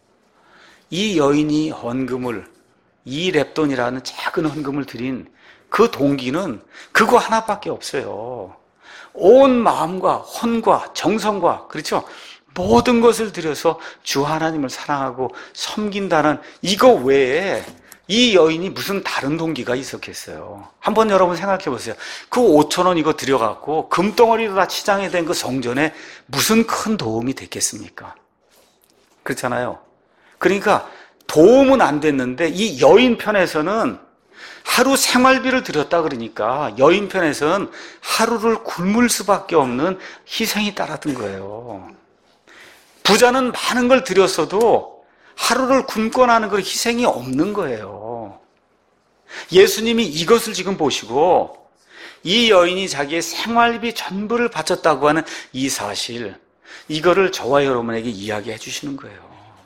이 여인이 헌금을 이 렙돈이라는 작은 헌금을 드린 그 동기는 그거 하나밖에 없어요. 온 마음과 혼과 정성과, 그렇죠? 모든 것을 들여서 주 하나님을 사랑하고 섬긴다는 이거 외에 이 여인이 무슨 다른 동기가 있었겠어요? 한번 여러분 생각해 보세요. 그 5,000원 이거 들여갖고 금덩어리로 다 치장해 된 그 성전에 무슨 큰 도움이 됐겠습니까? 그렇잖아요. 그러니까 도움은 안 됐는데 이 여인 편에서는 하루 생활비를 들였다 그러니까 여인 편에서는 하루를 굶을 수밖에 없는 희생이 따랐던 거예요. 부자는 많은 걸 들였어도 하루를 굶거나 하는 그런 희생이 없는 거예요. 예수님이 이것을 지금 보시고 이 여인이 자기의 생활비 전부를 바쳤다고 하는 이 사실, 이거를 저와 여러분에게 이야기해 주시는 거예요.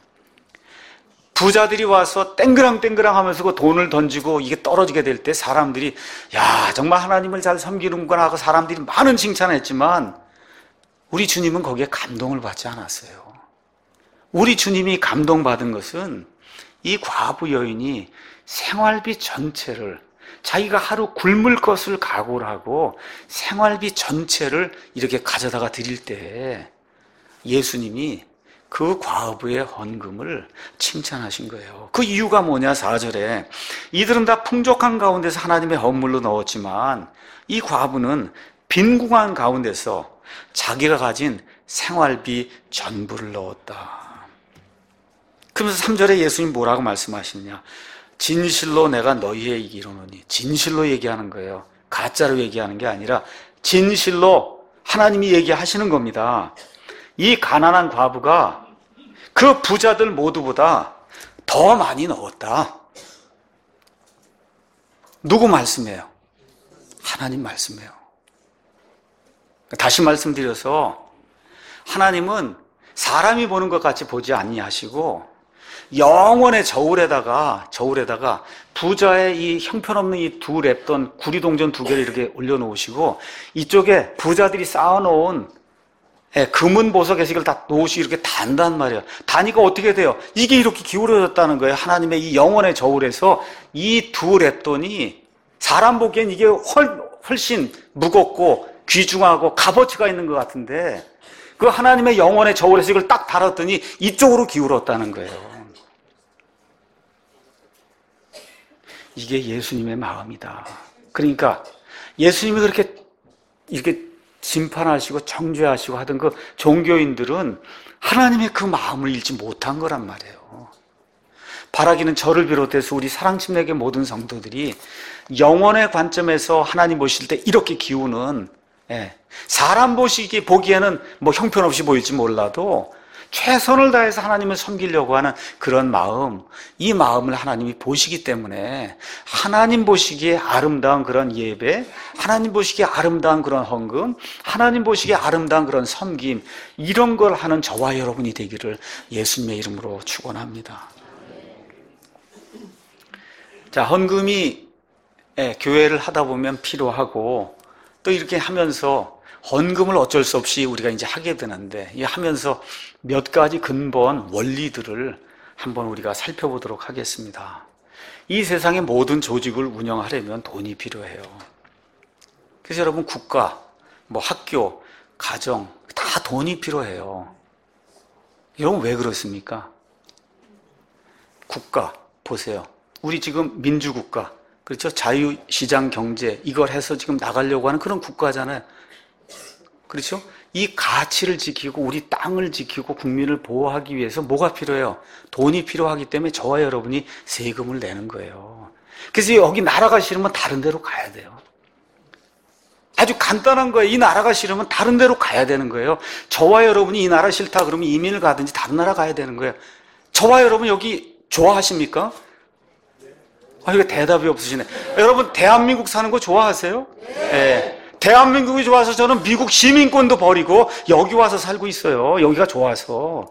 부자들이 와서 땡그랑땡그랑 하면서 그 돈을 던지고 이게 떨어지게 될 때 사람들이 야, 정말 하나님을 잘 섬기는구나 하고 사람들이 많은 칭찬을 했지만 우리 주님은 거기에 감동을 받지 않았어요. 우리 주님이 감동받은 것은 이 과부 여인이 생활비 전체를, 자기가 하루 굶을 것을 각오를 하고 생활비 전체를 이렇게 가져다가 드릴 때 예수님이 그 과부의 헌금을 칭찬하신 거예요. 그 이유가 뭐냐? 4절에 이들은 다 풍족한 가운데서 하나님의 헌물로 넣었지만 이 과부는 빈궁한 가운데서 자기가 가진 생활비 전부를 넣었다. 그러면서 3절에 예수님 뭐라고 말씀하시느냐? 진실로 내가 너희에게 이르노니, 진실로 얘기하는 거예요. 가짜로 얘기하는 게 아니라 진실로 하나님이 얘기하시는 겁니다. 이 가난한 과부가 그 부자들 모두보다 더 많이 넣었다. 누구 말씀이에요? 하나님 말씀이에요. 다시 말씀드려서 하나님은 사람이 보는 것 같이 보지 아니하시고 영원의 저울에다가 부자의 이 형편없는 이 두 랩돈 구리동전 2개를 이렇게 올려놓으시고 이쪽에 부자들이 쌓아놓은 금은 보석에서 이걸 다 놓으시고 이렇게 단단 말이에요. 다니까 어떻게 돼요? 이게 이렇게 기울어졌다는 거예요. 하나님의 이 영원의 저울에서 이 두 랩돈이 사람 보기엔 이게 훨씬 무겁고 귀중하고 값어치가 있는 것 같은데 그 하나님의 영원의 저울에서 이걸 딱 달았더니 이쪽으로 기울었다는 거예요. 이게 예수님의 마음이다. 그러니까 예수님이 그렇게 이렇게 심판하시고 정죄하시고 하던 그 종교인들은 하나님의 그 마음을 잃지 못한 거란 말이에요. 바라기는 저를 비롯해서 우리 사랑침례교회 모든 성도들이 영원의 관점에서 하나님 보실 때 이렇게 기우는, 사람 보기에는 뭐 형편없이 보일지 몰라도 최선을 다해서 하나님을 섬기려고 하는 그런 마음, 이 마음을 하나님이 보시기 때문에 하나님 보시기에 아름다운 그런 예배, 하나님 보시기에 아름다운 그런 헌금, 하나님 보시기에 아름다운 그런 섬김, 이런 걸 하는 저와 여러분이 되기를 예수님의 이름으로 축원합니다. 자, 헌금이 교회를 하다 보면 필요하고 또 이렇게 하면서 헌금을 어쩔 수 없이 우리가 이제 하게 되는데 이 하면서 몇 가지 근본 원리들을 한번 우리가 살펴보도록 하겠습니다. 이 세상의 모든 조직을 운영하려면 돈이 필요해요. 그래서 여러분 국가, 뭐 학교, 가정 다 돈이 필요해요. 여러분 왜 그렇습니까? 국가 보세요. 우리 지금 민주국가, 그렇죠? 자유시장 경제 이걸 해서 지금 나가려고 하는 그런 국가잖아요. 그렇죠? 이 가치를 지키고 우리 땅을 지키고 국민을 보호하기 위해서 뭐가 필요해요? 돈이 필요하기 때문에 저와 여러분이 세금을 내는 거예요. 그래서 여기 나라가 싫으면 다른 데로 가야 돼요. 아주 간단한 거예요. 이 나라가 싫으면 다른 데로 가야 되는 거예요. 저와 여러분이 이 나라 싫다 그러면 이민을 가든지 다른 나라 가야 되는 거예요. 저와 여러분 여기 좋아하십니까? 이거 대답이 없으시네. 여러분 대한민국 사는 거 좋아하세요? 네. 대한민국이 좋아서 저는 미국 시민권도 버리고 여기 와서 살고 있어요. 여기가 좋아서.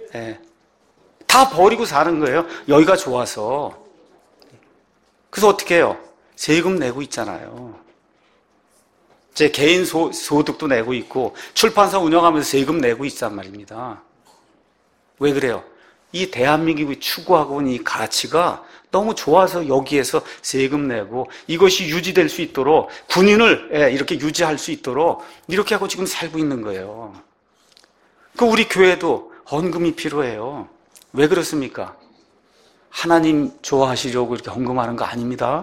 다 버리고 사는 거예요. 여기가 좋아서. 그래서 어떻게 해요? 세금 내고 있잖아요. 제 개인 소득도 내고 있고 출판사 운영하면서 세금 내고 있단 말입니다. 왜 그래요? 이 대한민국이 추구하고 있는 이 가치가 너무 좋아서 여기에서 세금 내고 이것이 유지될 수 있도록 군인을 이렇게 유지할 수 있도록 이렇게 하고 지금 살고 있는 거예요. 그 우리 교회도 헌금이 필요해요. 왜 그렇습니까? 하나님 좋아하시려고 이렇게 헌금하는 거 아닙니다.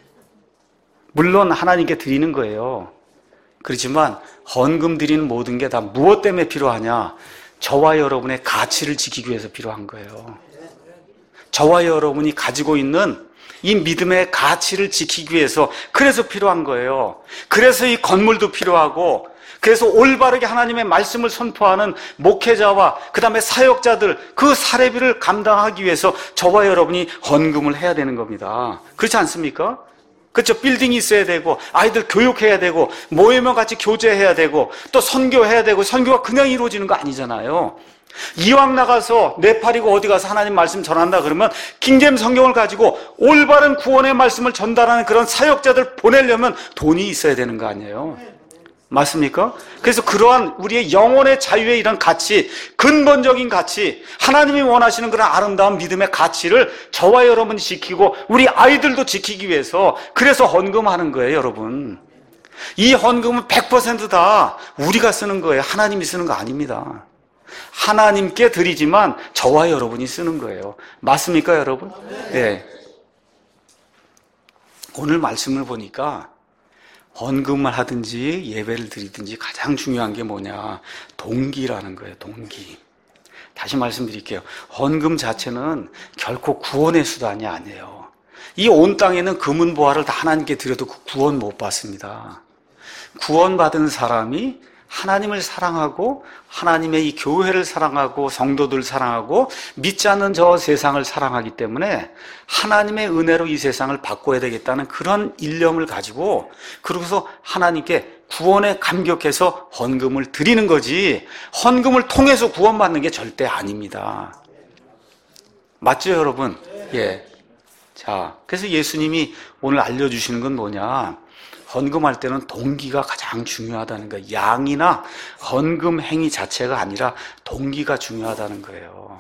물론 하나님께 드리는 거예요. 그렇지만 헌금 드리는 모든 게 다 무엇 때문에 필요하냐? 저와 여러분의 가치를 지키기 위해서 필요한 거예요. 저와 여러분이 가지고 있는 이 믿음의 가치를 지키기 위해서 그래서 필요한 거예요. 그래서 이 건물도 필요하고 그래서 올바르게 하나님의 말씀을 선포하는 목회자와 그 다음에 사역자들 그 사례비를 감당하기 위해서 저와 여러분이 헌금을 해야 되는 겁니다. 그렇지 않습니까? 그렇죠. 빌딩이 있어야 되고 아이들 교육해야 되고 모이면 같이 교제해야 되고 또 선교해야 되고 선교가 그냥 이루어지는 거 아니잖아요. 이왕 나가서 네팔이고 어디 가서 하나님 말씀 전한다 그러면 킹제임 성경을 가지고 올바른 구원의 말씀을 전달하는 그런 사역자들 보내려면 돈이 있어야 되는 거 아니에요. 맞습니까? 그래서 그러한 우리의 영혼의 자유의 이런 가치, 근본적인 가치, 하나님이 원하시는 그런 아름다운 믿음의 가치를 저와 여러분이 지키고 우리 아이들도 지키기 위해서 그래서 헌금하는 거예요, 여러분. 이 헌금은 100% 다 우리가 쓰는 거예요. 하나님이 쓰는 거 아닙니다. 하나님께 드리지만 저와 여러분이 쓰는 거예요. 맞습니까, 여러분? 네. 오늘 말씀을 보니까 헌금을 하든지 예배를 드리든지 가장 중요한 게 뭐냐? 동기라는 거예요, 동기. 다시 말씀드릴게요. 헌금 자체는 결코 구원의 수단이 아니에요. 이 온 땅에는 금은 보화를 다 하나님께 드려도 그 구원 못 받습니다. 구원받은 사람이 하나님을 사랑하고 하나님의 이 교회를 사랑하고 성도들 사랑하고 믿지 않는 저 세상을 사랑하기 때문에 하나님의 은혜로 이 세상을 바꿔야 되겠다는 그런 일념을 가지고 그러고서 하나님께 구원에 감격해서 헌금을 드리는 거지 헌금을 통해서 구원받는 게 절대 아닙니다. 맞죠, 여러분? 예. 자, 그래서 예수님이 오늘 알려주시는 건 뭐냐? 헌금할 때는 동기가 가장 중요하다는 거예요. 양이나 헌금 행위 자체가 아니라 동기가 중요하다는 거예요.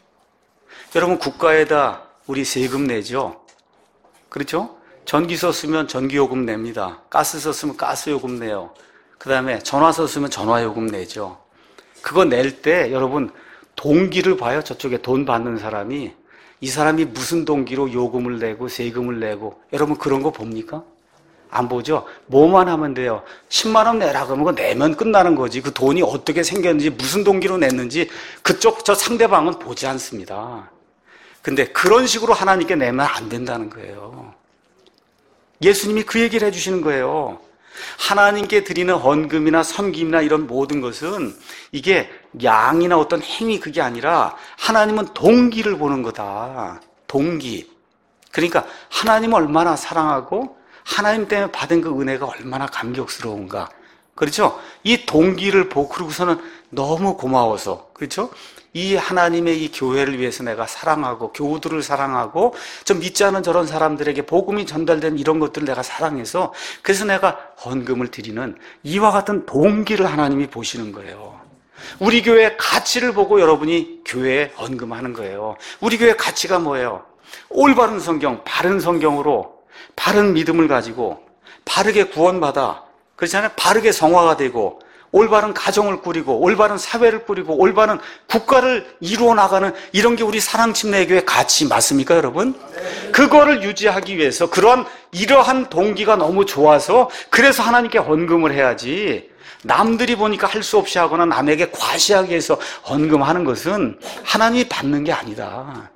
여러분 국가에다 우리 세금 내죠? 그렇죠? 전기 썼으면 전기요금 냅니다. 가스 썼으면 가스요금 내요. 그 다음에 전화 썼으면 전화요금 내죠. 그거 낼 때 여러분 동기를 봐요. 저쪽에 돈 받는 사람이 이 사람이 무슨 동기로 요금을 내고 세금을 내고 여러분 그런 거 봅니까? 안 보죠? 뭐만 하면 돼요. 10만 원 내라 그러면 그거 내면 끝나는 거지. 그 돈이 어떻게 생겼는지 무슨 동기로 냈는지 그쪽 저 상대방은 보지 않습니다. 근데 그런 식으로 하나님께 내면 안 된다는 거예요. 예수님이 그 얘기를 해주시는 거예요. 하나님께 드리는 헌금이나 섬김이나 이런 모든 것은 이게 양이나 어떤 행위 그게 아니라 하나님은 동기를 보는 거다. 동기. 그러니까 하나님을 얼마나 사랑하고 하나님 때문에 받은 그 은혜가 얼마나 감격스러운가. 그렇죠? 이 동기를 보고 그러고서는 너무 고마워서, 그렇죠? 이 하나님의 이 교회를 위해서 내가 사랑하고 교우들을 사랑하고 좀 믿지 않은 저런 사람들에게 복음이 전달된 이런 것들을 내가 사랑해서 그래서 내가 헌금을 드리는 이와 같은 동기를 하나님이 보시는 거예요. 우리 교회의 가치를 보고 여러분이 교회에 헌금하는 거예요. 우리 교회의 가치가 뭐예요? 올바른 성경, 바른 성경으로 바른 믿음을 가지고 바르게 구원받아 그렇잖아요. 바르게 성화가 되고 올바른 가정을 꾸리고 올바른 사회를 꾸리고 올바른 국가를 이루어 나가는 이런 게 우리 사랑침례교회 가치 맞습니까, 여러분? 그거를 유지하기 위해서 그런 이러한 동기가 너무 좋아서 그래서 하나님께 헌금을 해야지 남들이 보니까 할 수 없이 하거나 남에게 과시하기 위해서 헌금하는 것은 하나님이 받는 게 아니다.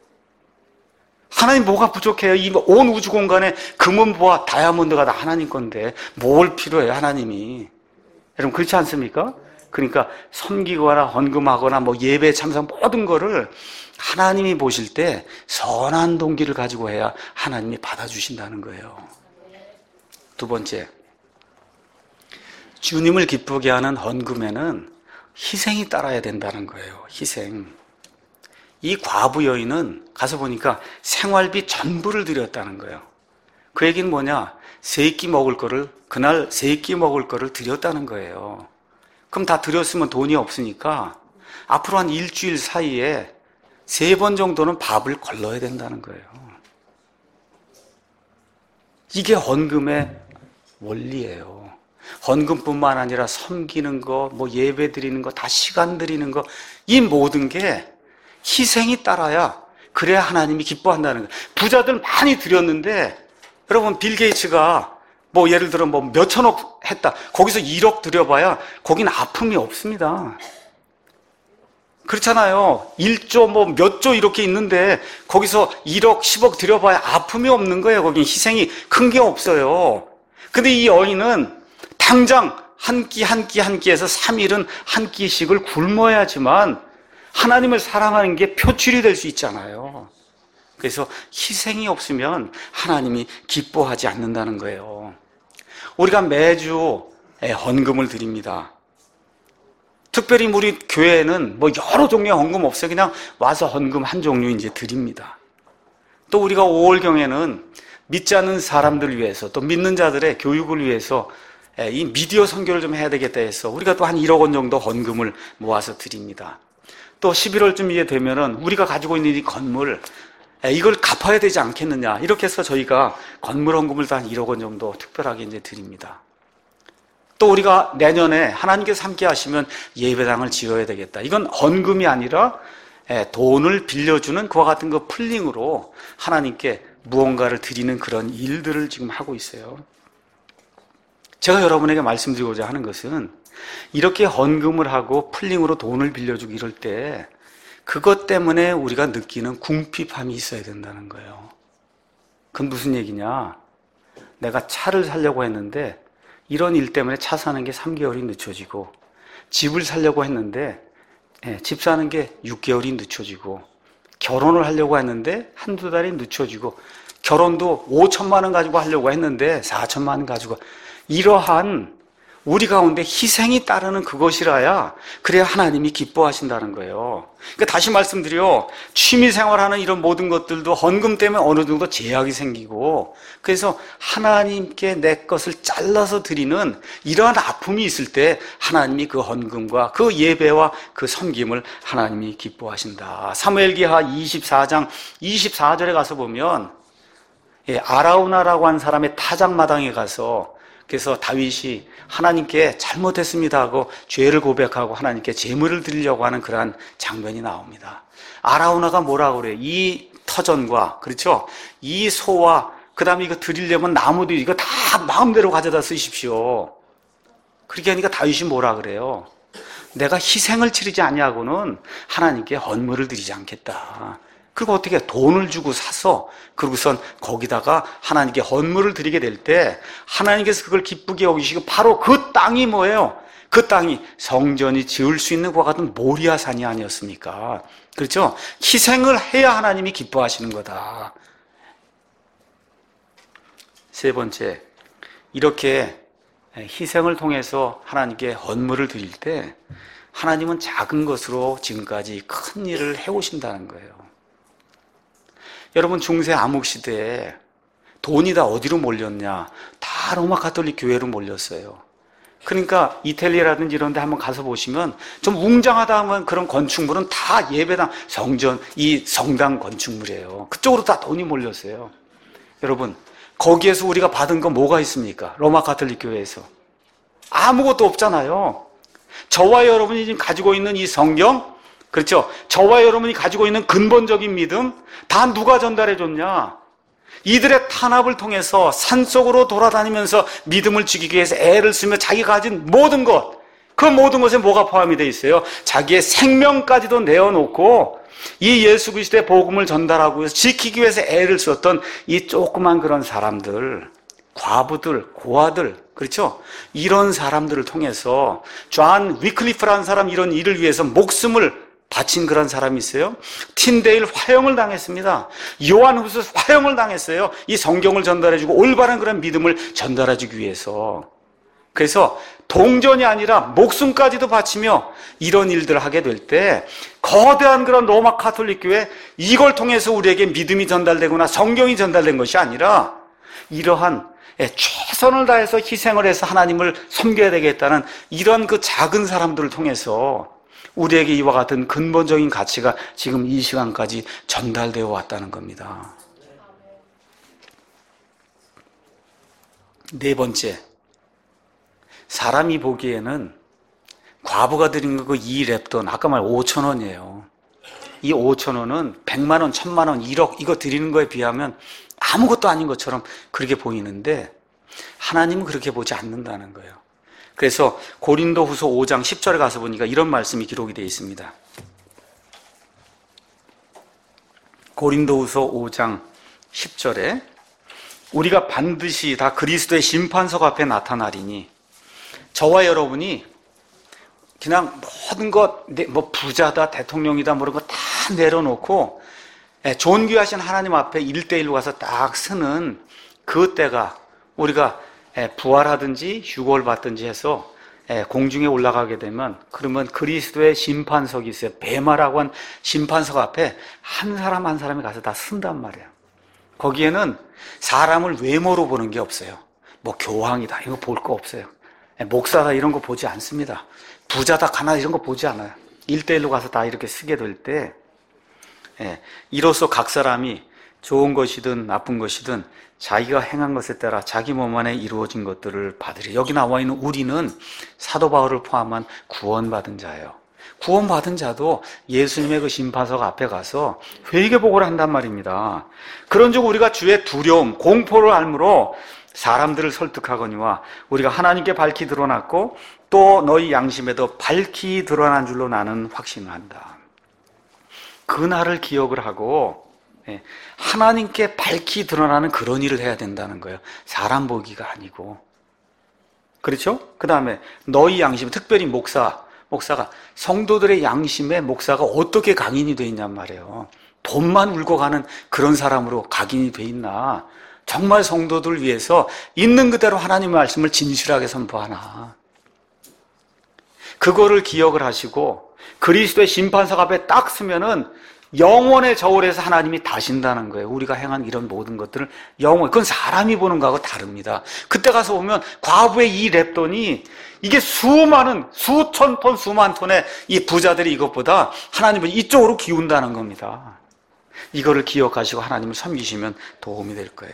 하나님 뭐가 부족해요? 이 온 우주 공간에 금은 보화 다이아몬드가 다 하나님 건데 뭘 필요해요, 하나님이? 여러분 그렇지 않습니까? 그러니까 섬기거나 헌금하거나 뭐 예배 참석 모든 거를 하나님이 보실 때 선한 동기를 가지고 해야 하나님이 받아주신다는 거예요. 두 번째, 주님을 기쁘게 하는 헌금에는 희생이 따라야 된다는 거예요. 희생. 이 과부 여인은 가서 보니까 생활비 전부를 드렸다는 거예요. 그 얘기는 뭐냐? 그날 세 끼 먹을 거를 드렸다는 거예요. 그럼 다 드렸으면 돈이 없으니까 앞으로 한 일주일 사이에 3번 정도는 밥을 걸러야 된다는 거예요. 이게 헌금의 원리예요. 헌금뿐만 아니라 섬기는 거, 예배 드리는 거, 다 시간 드리는 거, 이 모든 게 희생이 따라야 그래야 하나님이 기뻐한다는 거예요. 부자들 많이 드렸는데 여러분 빌 게이츠가 예를 들어 몇천억 했다. 거기서 1억 드려봐야 거긴 아픔이 없습니다. 그렇잖아요. 1조 몇 조 이렇게 있는데 거기서 1억 10억 드려봐야 아픔이 없는 거예요. 거긴 희생이 큰 게 없어요. 근데 이 여인은 당장 한 끼 한 끼 한 끼에서 3일은 한 끼씩을 굶어야지만 하나님을 사랑하는 게 표출이 될 수 있잖아요. 그래서 희생이 없으면 하나님이 기뻐하지 않는다는 거예요. 우리가 매주 헌금을 드립니다. 특별히 우리 교회에는 여러 종류의 헌금 없어요. 그냥 와서 헌금 한 종류 이제 드립니다. 또 우리가 5월경에는 믿지 않는 사람들을 위해서 또 믿는 자들의 교육을 위해서 이 미디어 선교를 좀 해야 되겠다 해서 우리가 또 한 1억 원 정도 헌금을 모아서 드립니다. 또 11월쯤 되면은 우리가 가지고 있는 이 건물 이걸 갚아야 되지 않겠느냐 이렇게 해서 저희가 건물 헌금을 한 1억 원 정도 특별하게 이제 드립니다. 또 우리가 내년에 하나님께서 함께 하시면 예배당을 지어야 되겠다. 이건 헌금이 아니라 돈을 빌려주는 그와 같은 그 풀링으로 하나님께 무언가를 드리는 그런 일들을 지금 하고 있어요. 제가 여러분에게 말씀드리고자 하는 것은 이렇게 헌금을 하고 풀링으로 돈을 빌려주고 이럴 때 그것 때문에 우리가 느끼는 궁핍함이 있어야 된다는 거예요. 그건 무슨 얘기냐? 내가 차를 사려고 했는데 이런 일 때문에 차 사는 게 3개월이 늦춰지고 집을 사려고 했는데 집 사는 게 6개월이 늦춰지고 결혼을 하려고 했는데 한두 달이 늦춰지고 결혼도 5천만 원 가지고 하려고 했는데 4천만 원 가지고 이러한 우리 가운데 희생이 따르는 그것이라야 그래야 하나님이 기뻐하신다는 거예요. 그러니까 다시 말씀드려 취미생활하는 이런 모든 것들도 헌금 때문에 어느 정도 제약이 생기고 그래서 하나님께 내 것을 잘라서 드리는 이러한 아픔이 있을 때 하나님이 그 헌금과 그 예배와 그 섬김을 하나님이 기뻐하신다. 사무엘기하 24장 24절에 가서 보면 아라우나라고 하는 사람의 타작마당에 가서 그래서 다윗이 하나님께 잘못했습니다 하고 죄를 고백하고 하나님께 제물을 드리려고 하는 그러한 장면이 나옵니다. 아라우나가 뭐라고 그래요? 이 터전과 그렇죠? 이 소와 그 다음에 이거 드리려면 나무도 이거 다 마음대로 가져다 쓰십시오. 그렇게 하니까 다윗이 뭐라 그래요? 내가 희생을 치르지 아니하고는 하나님께 헌물을 드리지 않겠다. 그리고 어떻게 돈을 주고 사서 그러고선 거기다가 하나님께 헌물을 드리게 될 때 하나님께서 그걸 기쁘게 여기시고 바로 그 땅이 뭐예요? 그 땅이 성전이 지을 수 있는 것과 같은 모리아산이 아니었습니까? 그렇죠? 희생을 해야 하나님이 기뻐하시는 거다. 세 번째, 이렇게 희생을 통해서 하나님께 헌물을 드릴 때 하나님은 작은 것으로 지금까지 큰 일을 해오신다는 거예요. 여러분 중세 암흑시대에 돈이 다 어디로 몰렸냐? 다 로마 가톨릭 교회로 몰렸어요. 그러니까 이탈리아라든지 이런 데 한번 가서 보시면 좀 웅장하다 하면 그런 건축물은 다 예배당, 성전, 이 성당 건축물이에요. 그쪽으로 다 돈이 몰렸어요. 여러분 거기에서 우리가 받은 건 뭐가 있습니까? 로마 가톨릭 교회에서 아무것도 없잖아요. 저와 여러분이 지금 가지고 있는 이 성경, 그렇죠? 저와 여러분이 가지고 있는 근본적인 믿음 다 누가 전달해 줬냐? 이들의 탄압을 통해서 산속으로 돌아다니면서 믿음을 지키기 위해서 애를 쓰며 자기가 가진 모든 것, 그 모든 것에 뭐가 포함이 되어 있어요? 자기의 생명까지도 내어놓고 이 예수 그리스도의 복음을 전달하고 해서 지키기 위해서 애를 썼던 이 조그만 그런 사람들, 과부들, 고아들, 그렇죠? 이런 사람들을 통해서 존 위클리프라는 사람 이런 일을 위해서 목숨을 바친 그런 사람이 있어요. 틴데일 화형을 당했습니다. 요한후서 화형을 당했어요. 이 성경을 전달해주고 올바른 그런 믿음을 전달해주기 위해서. 그래서 동전이 아니라 목숨까지도 바치며 이런 일들을 하게 될 때 거대한 그런 로마 가톨릭 교회 이걸 통해서 우리에게 믿음이 전달되거나 성경이 전달된 것이 아니라 이러한 최선을 다해서 희생을 해서 하나님을 섬겨야 되겠다는 이런 그 작은 사람들을 통해서 우리에게 이와 같은 근본적인 가치가 지금 이 시간까지 전달되어 왔다는 겁니다. 네 번째, 사람이 보기에는 과부가 드린 거 그 2렙돈, 아까 말 5,000원이에요. 이 5,000원은 100만 원, 1,000만 원, 1억 이거 드리는 거에 비하면 아무것도 아닌 것처럼 그렇게 보이는데 하나님은 그렇게 보지 않는다는 거예요. 그래서 고린도후서 5장 10절에 가서 보니까 이런 말씀이 기록이 되어 있습니다. 고린도후서 5장 10절에 우리가 반드시 다 그리스도의 심판석 앞에 나타나리니 저와 여러분이 그냥 모든 것, 뭐 부자다, 대통령이다, 뭐 이런 거 다 내려놓고 존귀하신 하나님 앞에 1대1로 가서 딱 서는 그 때가 우리가 부활하든지 휴거를 받든지 해서 공중에 올라가게 되면 그러면 그리스도의 심판석이 있어요. 베마라고 한 심판석 앞에 한 사람 한 사람이 가서 다 쓴단 말이에요. 거기에는 사람을 외모로 보는 게 없어요. 뭐 교황이다 이거 볼 거 없어요. 목사다 이런 거 보지 않습니다. 부자다 가난하다 이런 거 보지 않아요. 1대1로 가서 다 이렇게 쓰게 될 때 이로써 각 사람이 좋은 것이든 나쁜 것이든 자기가 행한 것에 따라 자기 몸 안에 이루어진 것들을 받으리. 여기 나와 있는 우리는 사도 바울을 포함한 구원받은 자예요. 구원받은 자도 예수님의 그 심판석 앞에 가서 회개복을 한단 말입니다. 그런즉 우리가 주의 두려움, 공포를 알므로 사람들을 설득하거니와 우리가 하나님께 밝히 드러났고 또 너희 양심에도 밝히 드러난 줄로 나는 확신한다. 그날을 기억을 하고 하나님께 밝히 드러나는 그런 일을 해야 된다는 거예요. 사람 보기가 아니고. 그렇죠? 그 다음에 너희 양심, 특별히 목사가 성도들의 양심에 목사가 어떻게 각인이 돼 있냔 말이에요. 돈만 울고 가는 그런 사람으로 각인이 돼 있나? 정말 성도들 위해서 있는 그대로 하나님의 말씀을 진실하게 선포하나? 그거를 기억을 하시고 그리스도의 심판석 앞에 딱 서면은 영원의 저울에서 하나님이 다신다는 거예요. 우리가 행한 이런 모든 것들을 그건 사람이 보는 거하고 다릅니다. 그때 가서 보면 과부의 이 렙돈이 이게 수많은 수천 톤 수만 톤의 이 부자들이 이것보다 하나님은 이쪽으로 기운다는 겁니다. 이거를 기억하시고 하나님을 섬기시면 도움이 될 거예요.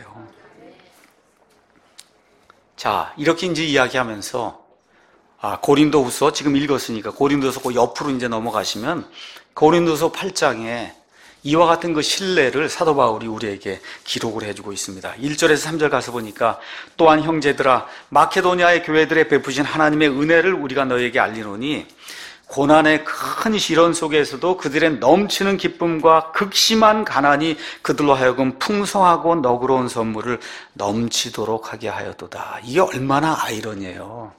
자, 이렇게 이제 이야기하면서 고린도후서 지금 읽었으니까 고린도서 그 옆으로 이제 넘어가시면 고린도서 8장에 이와 같은 그 신뢰를 사도 바울이 우리에게 기록을 해주고 있습니다. 1절에서 3절 가서 보니까 또한 형제들아 마케도니아의 교회들에 베푸신 하나님의 은혜를 우리가 너에게 알리노니 고난의 큰 시련 속에서도 그들의 넘치는 기쁨과 극심한 가난이 그들로 하여금 풍성하고 너그러운 선물을 넘치도록 하게 하였도다. 이게 얼마나 아이러니해요.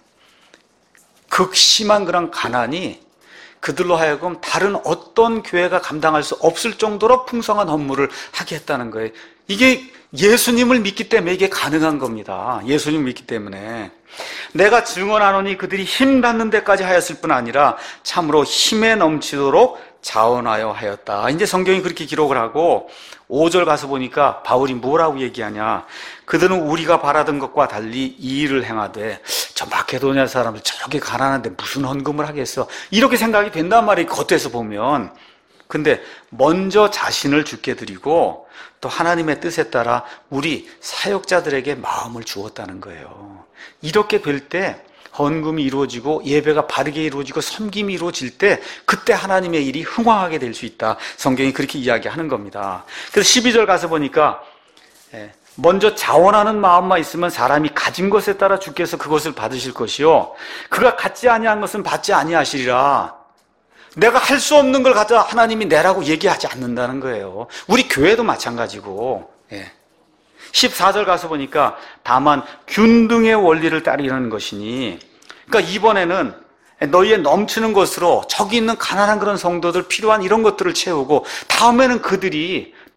극심한 그런 가난이 그들로 하여금 다른 어떤 교회가 감당할 수 없을 정도로 풍성한 헌물을 하게 했다는 거예요. 이게 예수님을 믿기 때문에 이게 가능한 겁니다. 예수님을 믿기 때문에. 내가 증언하노니 그들이 힘 닿는 데까지 하였을 뿐 아니라 참으로 힘에 넘치도록 자원하여 하였다. 이제 성경이 그렇게 기록을 하고 5절 가서 보니까 바울이 뭐라고 얘기하냐. 그들은 우리가 바라던 것과 달리 이 일을 행하되 저 마케도니아 사람들 저렇게 가난한데 무슨 헌금을 하겠어. 이렇게 생각이 된단 말이에요. 겉에서 보면. 근데 먼저 자신을 주께 드리고 또 하나님의 뜻에 따라 우리 사역자들에게 마음을 주었다는 거예요. 이렇게 될 때 헌금이 이루어지고 예배가 바르게 이루어지고 섬김이 이루어질 때 그때 하나님의 일이 흥황하게 될 수 있다. 성경이 그렇게 이야기하는 겁니다. 그래서 12절 가서 보니까 먼저 자원하는 마음만 있으면 사람이 가진 것에 따라 주께서 그것을 받으실 것이요 그가 갖지 아니한 것은 받지 아니하시리라. 내가 할 수 없는 걸 갖다 하나님이 내라고 얘기하지 않는다는 거예요. 우리 교회도 마찬가지고. 14절 가서 보니까 다만 균등의 원리를 따르는 것이니, 그러니까 이번에는 너희의 넘치는 것으로 저기 있는 가난한 그런 성도들 필요한 이런 것들을 채우고 다음에는 그들이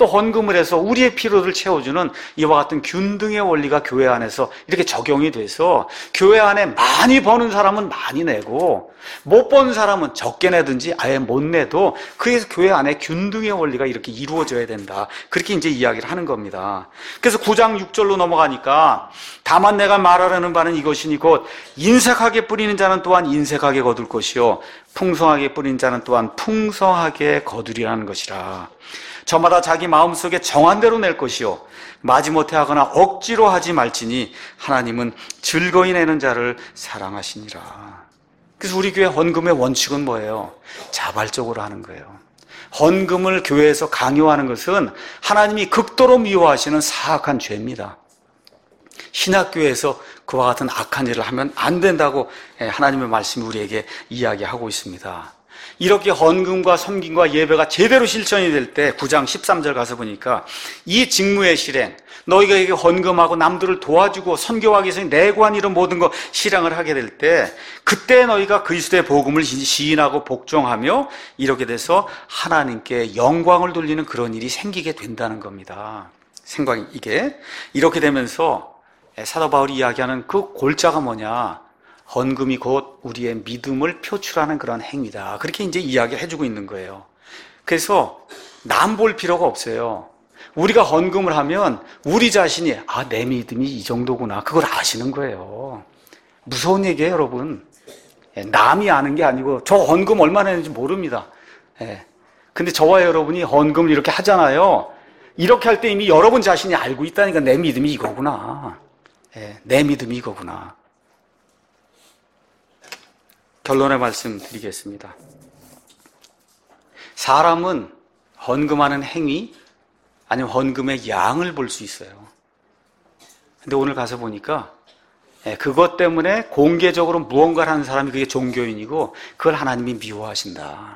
또 헌금을 해서 우리의 필요를 채워주는 이와 같은 균등의 원리가 교회 안에서 이렇게 적용이 돼서 교회 안에 많이 버는 사람은 많이 내고 못 버는 사람은 적게 내든지 아예 못 내도 그래서 교회 안에 균등의 원리가 이렇게 이루어져야 된다. 그렇게 이제 이야기를 하는 겁니다. 그래서 9장 6절로 넘어가니까 다만 내가 말하려는 바는 이것이니 곧 인색하게 뿌리는 자는 또한 인색하게 거둘 것이요 풍성하게 뿌린 자는 또한 풍성하게 거두리라는 것이라. 저마다 자기 마음속에 정한 대로 낼 것이요 마지못해 하거나 억지로 하지 말지니 하나님은 즐거이 내는 자를 사랑하시니라. 그래서 우리 교회 헌금의 원칙은 뭐예요? 자발적으로 하는 거예요. 헌금을 교회에서 강요하는 것은 하나님이 극도로 미워하시는 사악한 죄입니다. 신학교에서 그와 같은 악한 일을 하면 안 된다고 하나님의 말씀이 우리에게 이야기하고 있습니다. 이렇게 헌금과 섬김과 예배가 제대로 실천이 될 때 9장 13절 가서 보니까 이 직무의 실행, 너희가 이게 헌금하고 남들을 도와주고 선교하기 위해서 내고한 이런 모든 거 실행을 하게 될 때 그때 너희가 그리스도의 복음을 시인하고 복종하며 이렇게 돼서 하나님께 영광을 돌리는 그런 일이 생기게 된다는 겁니다. 생각이 이게 이렇게 되면서 사도 바울이 이야기하는 그 골자가 뭐냐? 헌금이 곧 우리의 믿음을 표출하는 그런 행위다. 그렇게 이제 이야기를 해주고 있는 거예요. 그래서 남 볼 필요가 없어요. 우리가 헌금을 하면 우리 자신이 내 믿음이 이 정도구나. 그걸 아시는 거예요. 무서운 얘기예요, 여러분. 남이 아는 게 아니고 저 헌금 얼마나 했는지 모릅니다. 근데 저와 여러분이 헌금을 이렇게 하잖아요. 이렇게 할 때 이미 여러분 자신이 알고 있다니까 내 믿음이 이거구나. 내 믿음이 이거구나. 결론의 말씀 드리겠습니다. 사람은 헌금하는 행위 아니면 헌금의 양을 볼 수 있어요. 근데 오늘 가서 보니까 그것 때문에 공개적으로 무언가를 하는 사람이 그게 종교인이고 그걸 하나님이 미워하신다.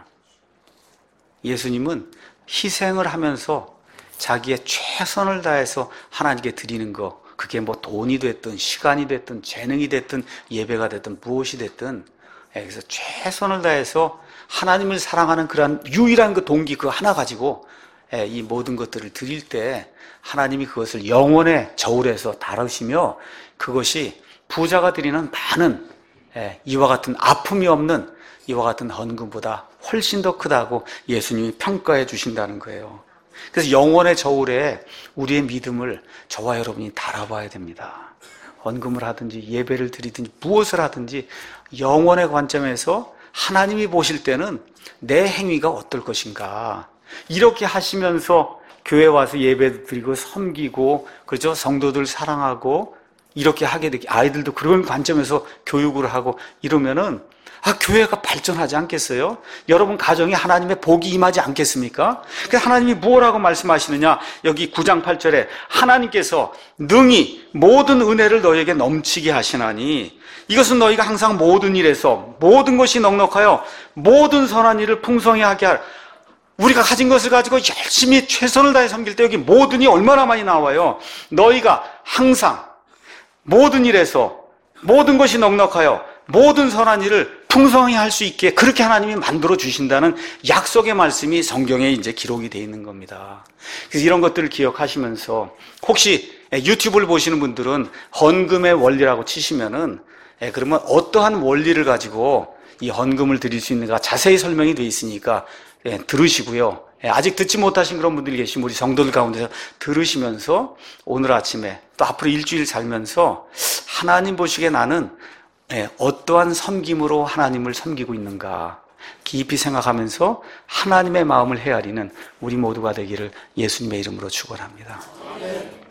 예수님은 희생을 하면서 자기의 최선을 다해서 하나님께 드리는 거, 그게 뭐 돈이 됐든 시간이 됐든 재능이 됐든 예배가 됐든 무엇이 됐든 그래서 최선을 다해서 하나님을 사랑하는 그런 유일한 그 동기 그 하나 가지고 이 모든 것들을 드릴 때 하나님이 그것을 영원의 저울에서 다루시며 그것이 부자가 드리는 많은 이와 같은 아픔이 없는 이와 같은 헌금보다 훨씬 더 크다고 예수님이 평가해 주신다는 거예요. 그래서 영원의 저울에 우리의 믿음을 저와 여러분이 달아봐야 됩니다. 헌금을 하든지 예배를 드리든지 무엇을 하든지 영원의 관점에서 하나님이 보실 때는 내 행위가 어떨 것인가. 이렇게 하시면서 교회 와서 예배도 드리고 섬기고 그렇죠? 성도들 사랑하고 이렇게 하게 되기 아이들도 그런 관점에서 교육을 하고 이러면은 교회가 발전하지 않겠어요? 여러분 가정에 하나님의 복이 임하지 않겠습니까? 그래서 하나님이 무엇라고 말씀하시느냐? 여기 9장 8절에 하나님께서 능히 모든 은혜를 너희에게 넘치게 하시나니 이것은 너희가 항상 모든 일에서 모든 것이 넉넉하여 모든 선한 일을 풍성히 하게 할 우리가 가진 것을 가지고 열심히 최선을 다해 섬길 때 여기 모든이 얼마나 많이 나와요. 너희가 항상 모든 일에서 모든 것이 넉넉하여 모든 선한 일을 풍성히 할 수 있게 그렇게 하나님이 만들어 주신다는 약속의 말씀이 성경에 이제 기록이 되어 있는 겁니다. 그래서 이런 것들을 기억하시면서 혹시 유튜브를 보시는 분들은 헌금의 원리라고 치시면은 그러면 어떠한 원리를 가지고 이 헌금을 드릴 수 있는가 자세히 설명이 되어 있으니까 들으시고요. 아직 듣지 못하신 그런 분들이 계시면 우리 성도들 가운데서 들으시면서 오늘 아침에 또 앞으로 일주일 살면서 하나님 보시기에 나는 어떠한 섬김으로 하나님을 섬기고 있는가 깊이 생각하면서 하나님의 마음을 헤아리는 우리 모두가 되기를 예수님의 이름으로 축원합니다.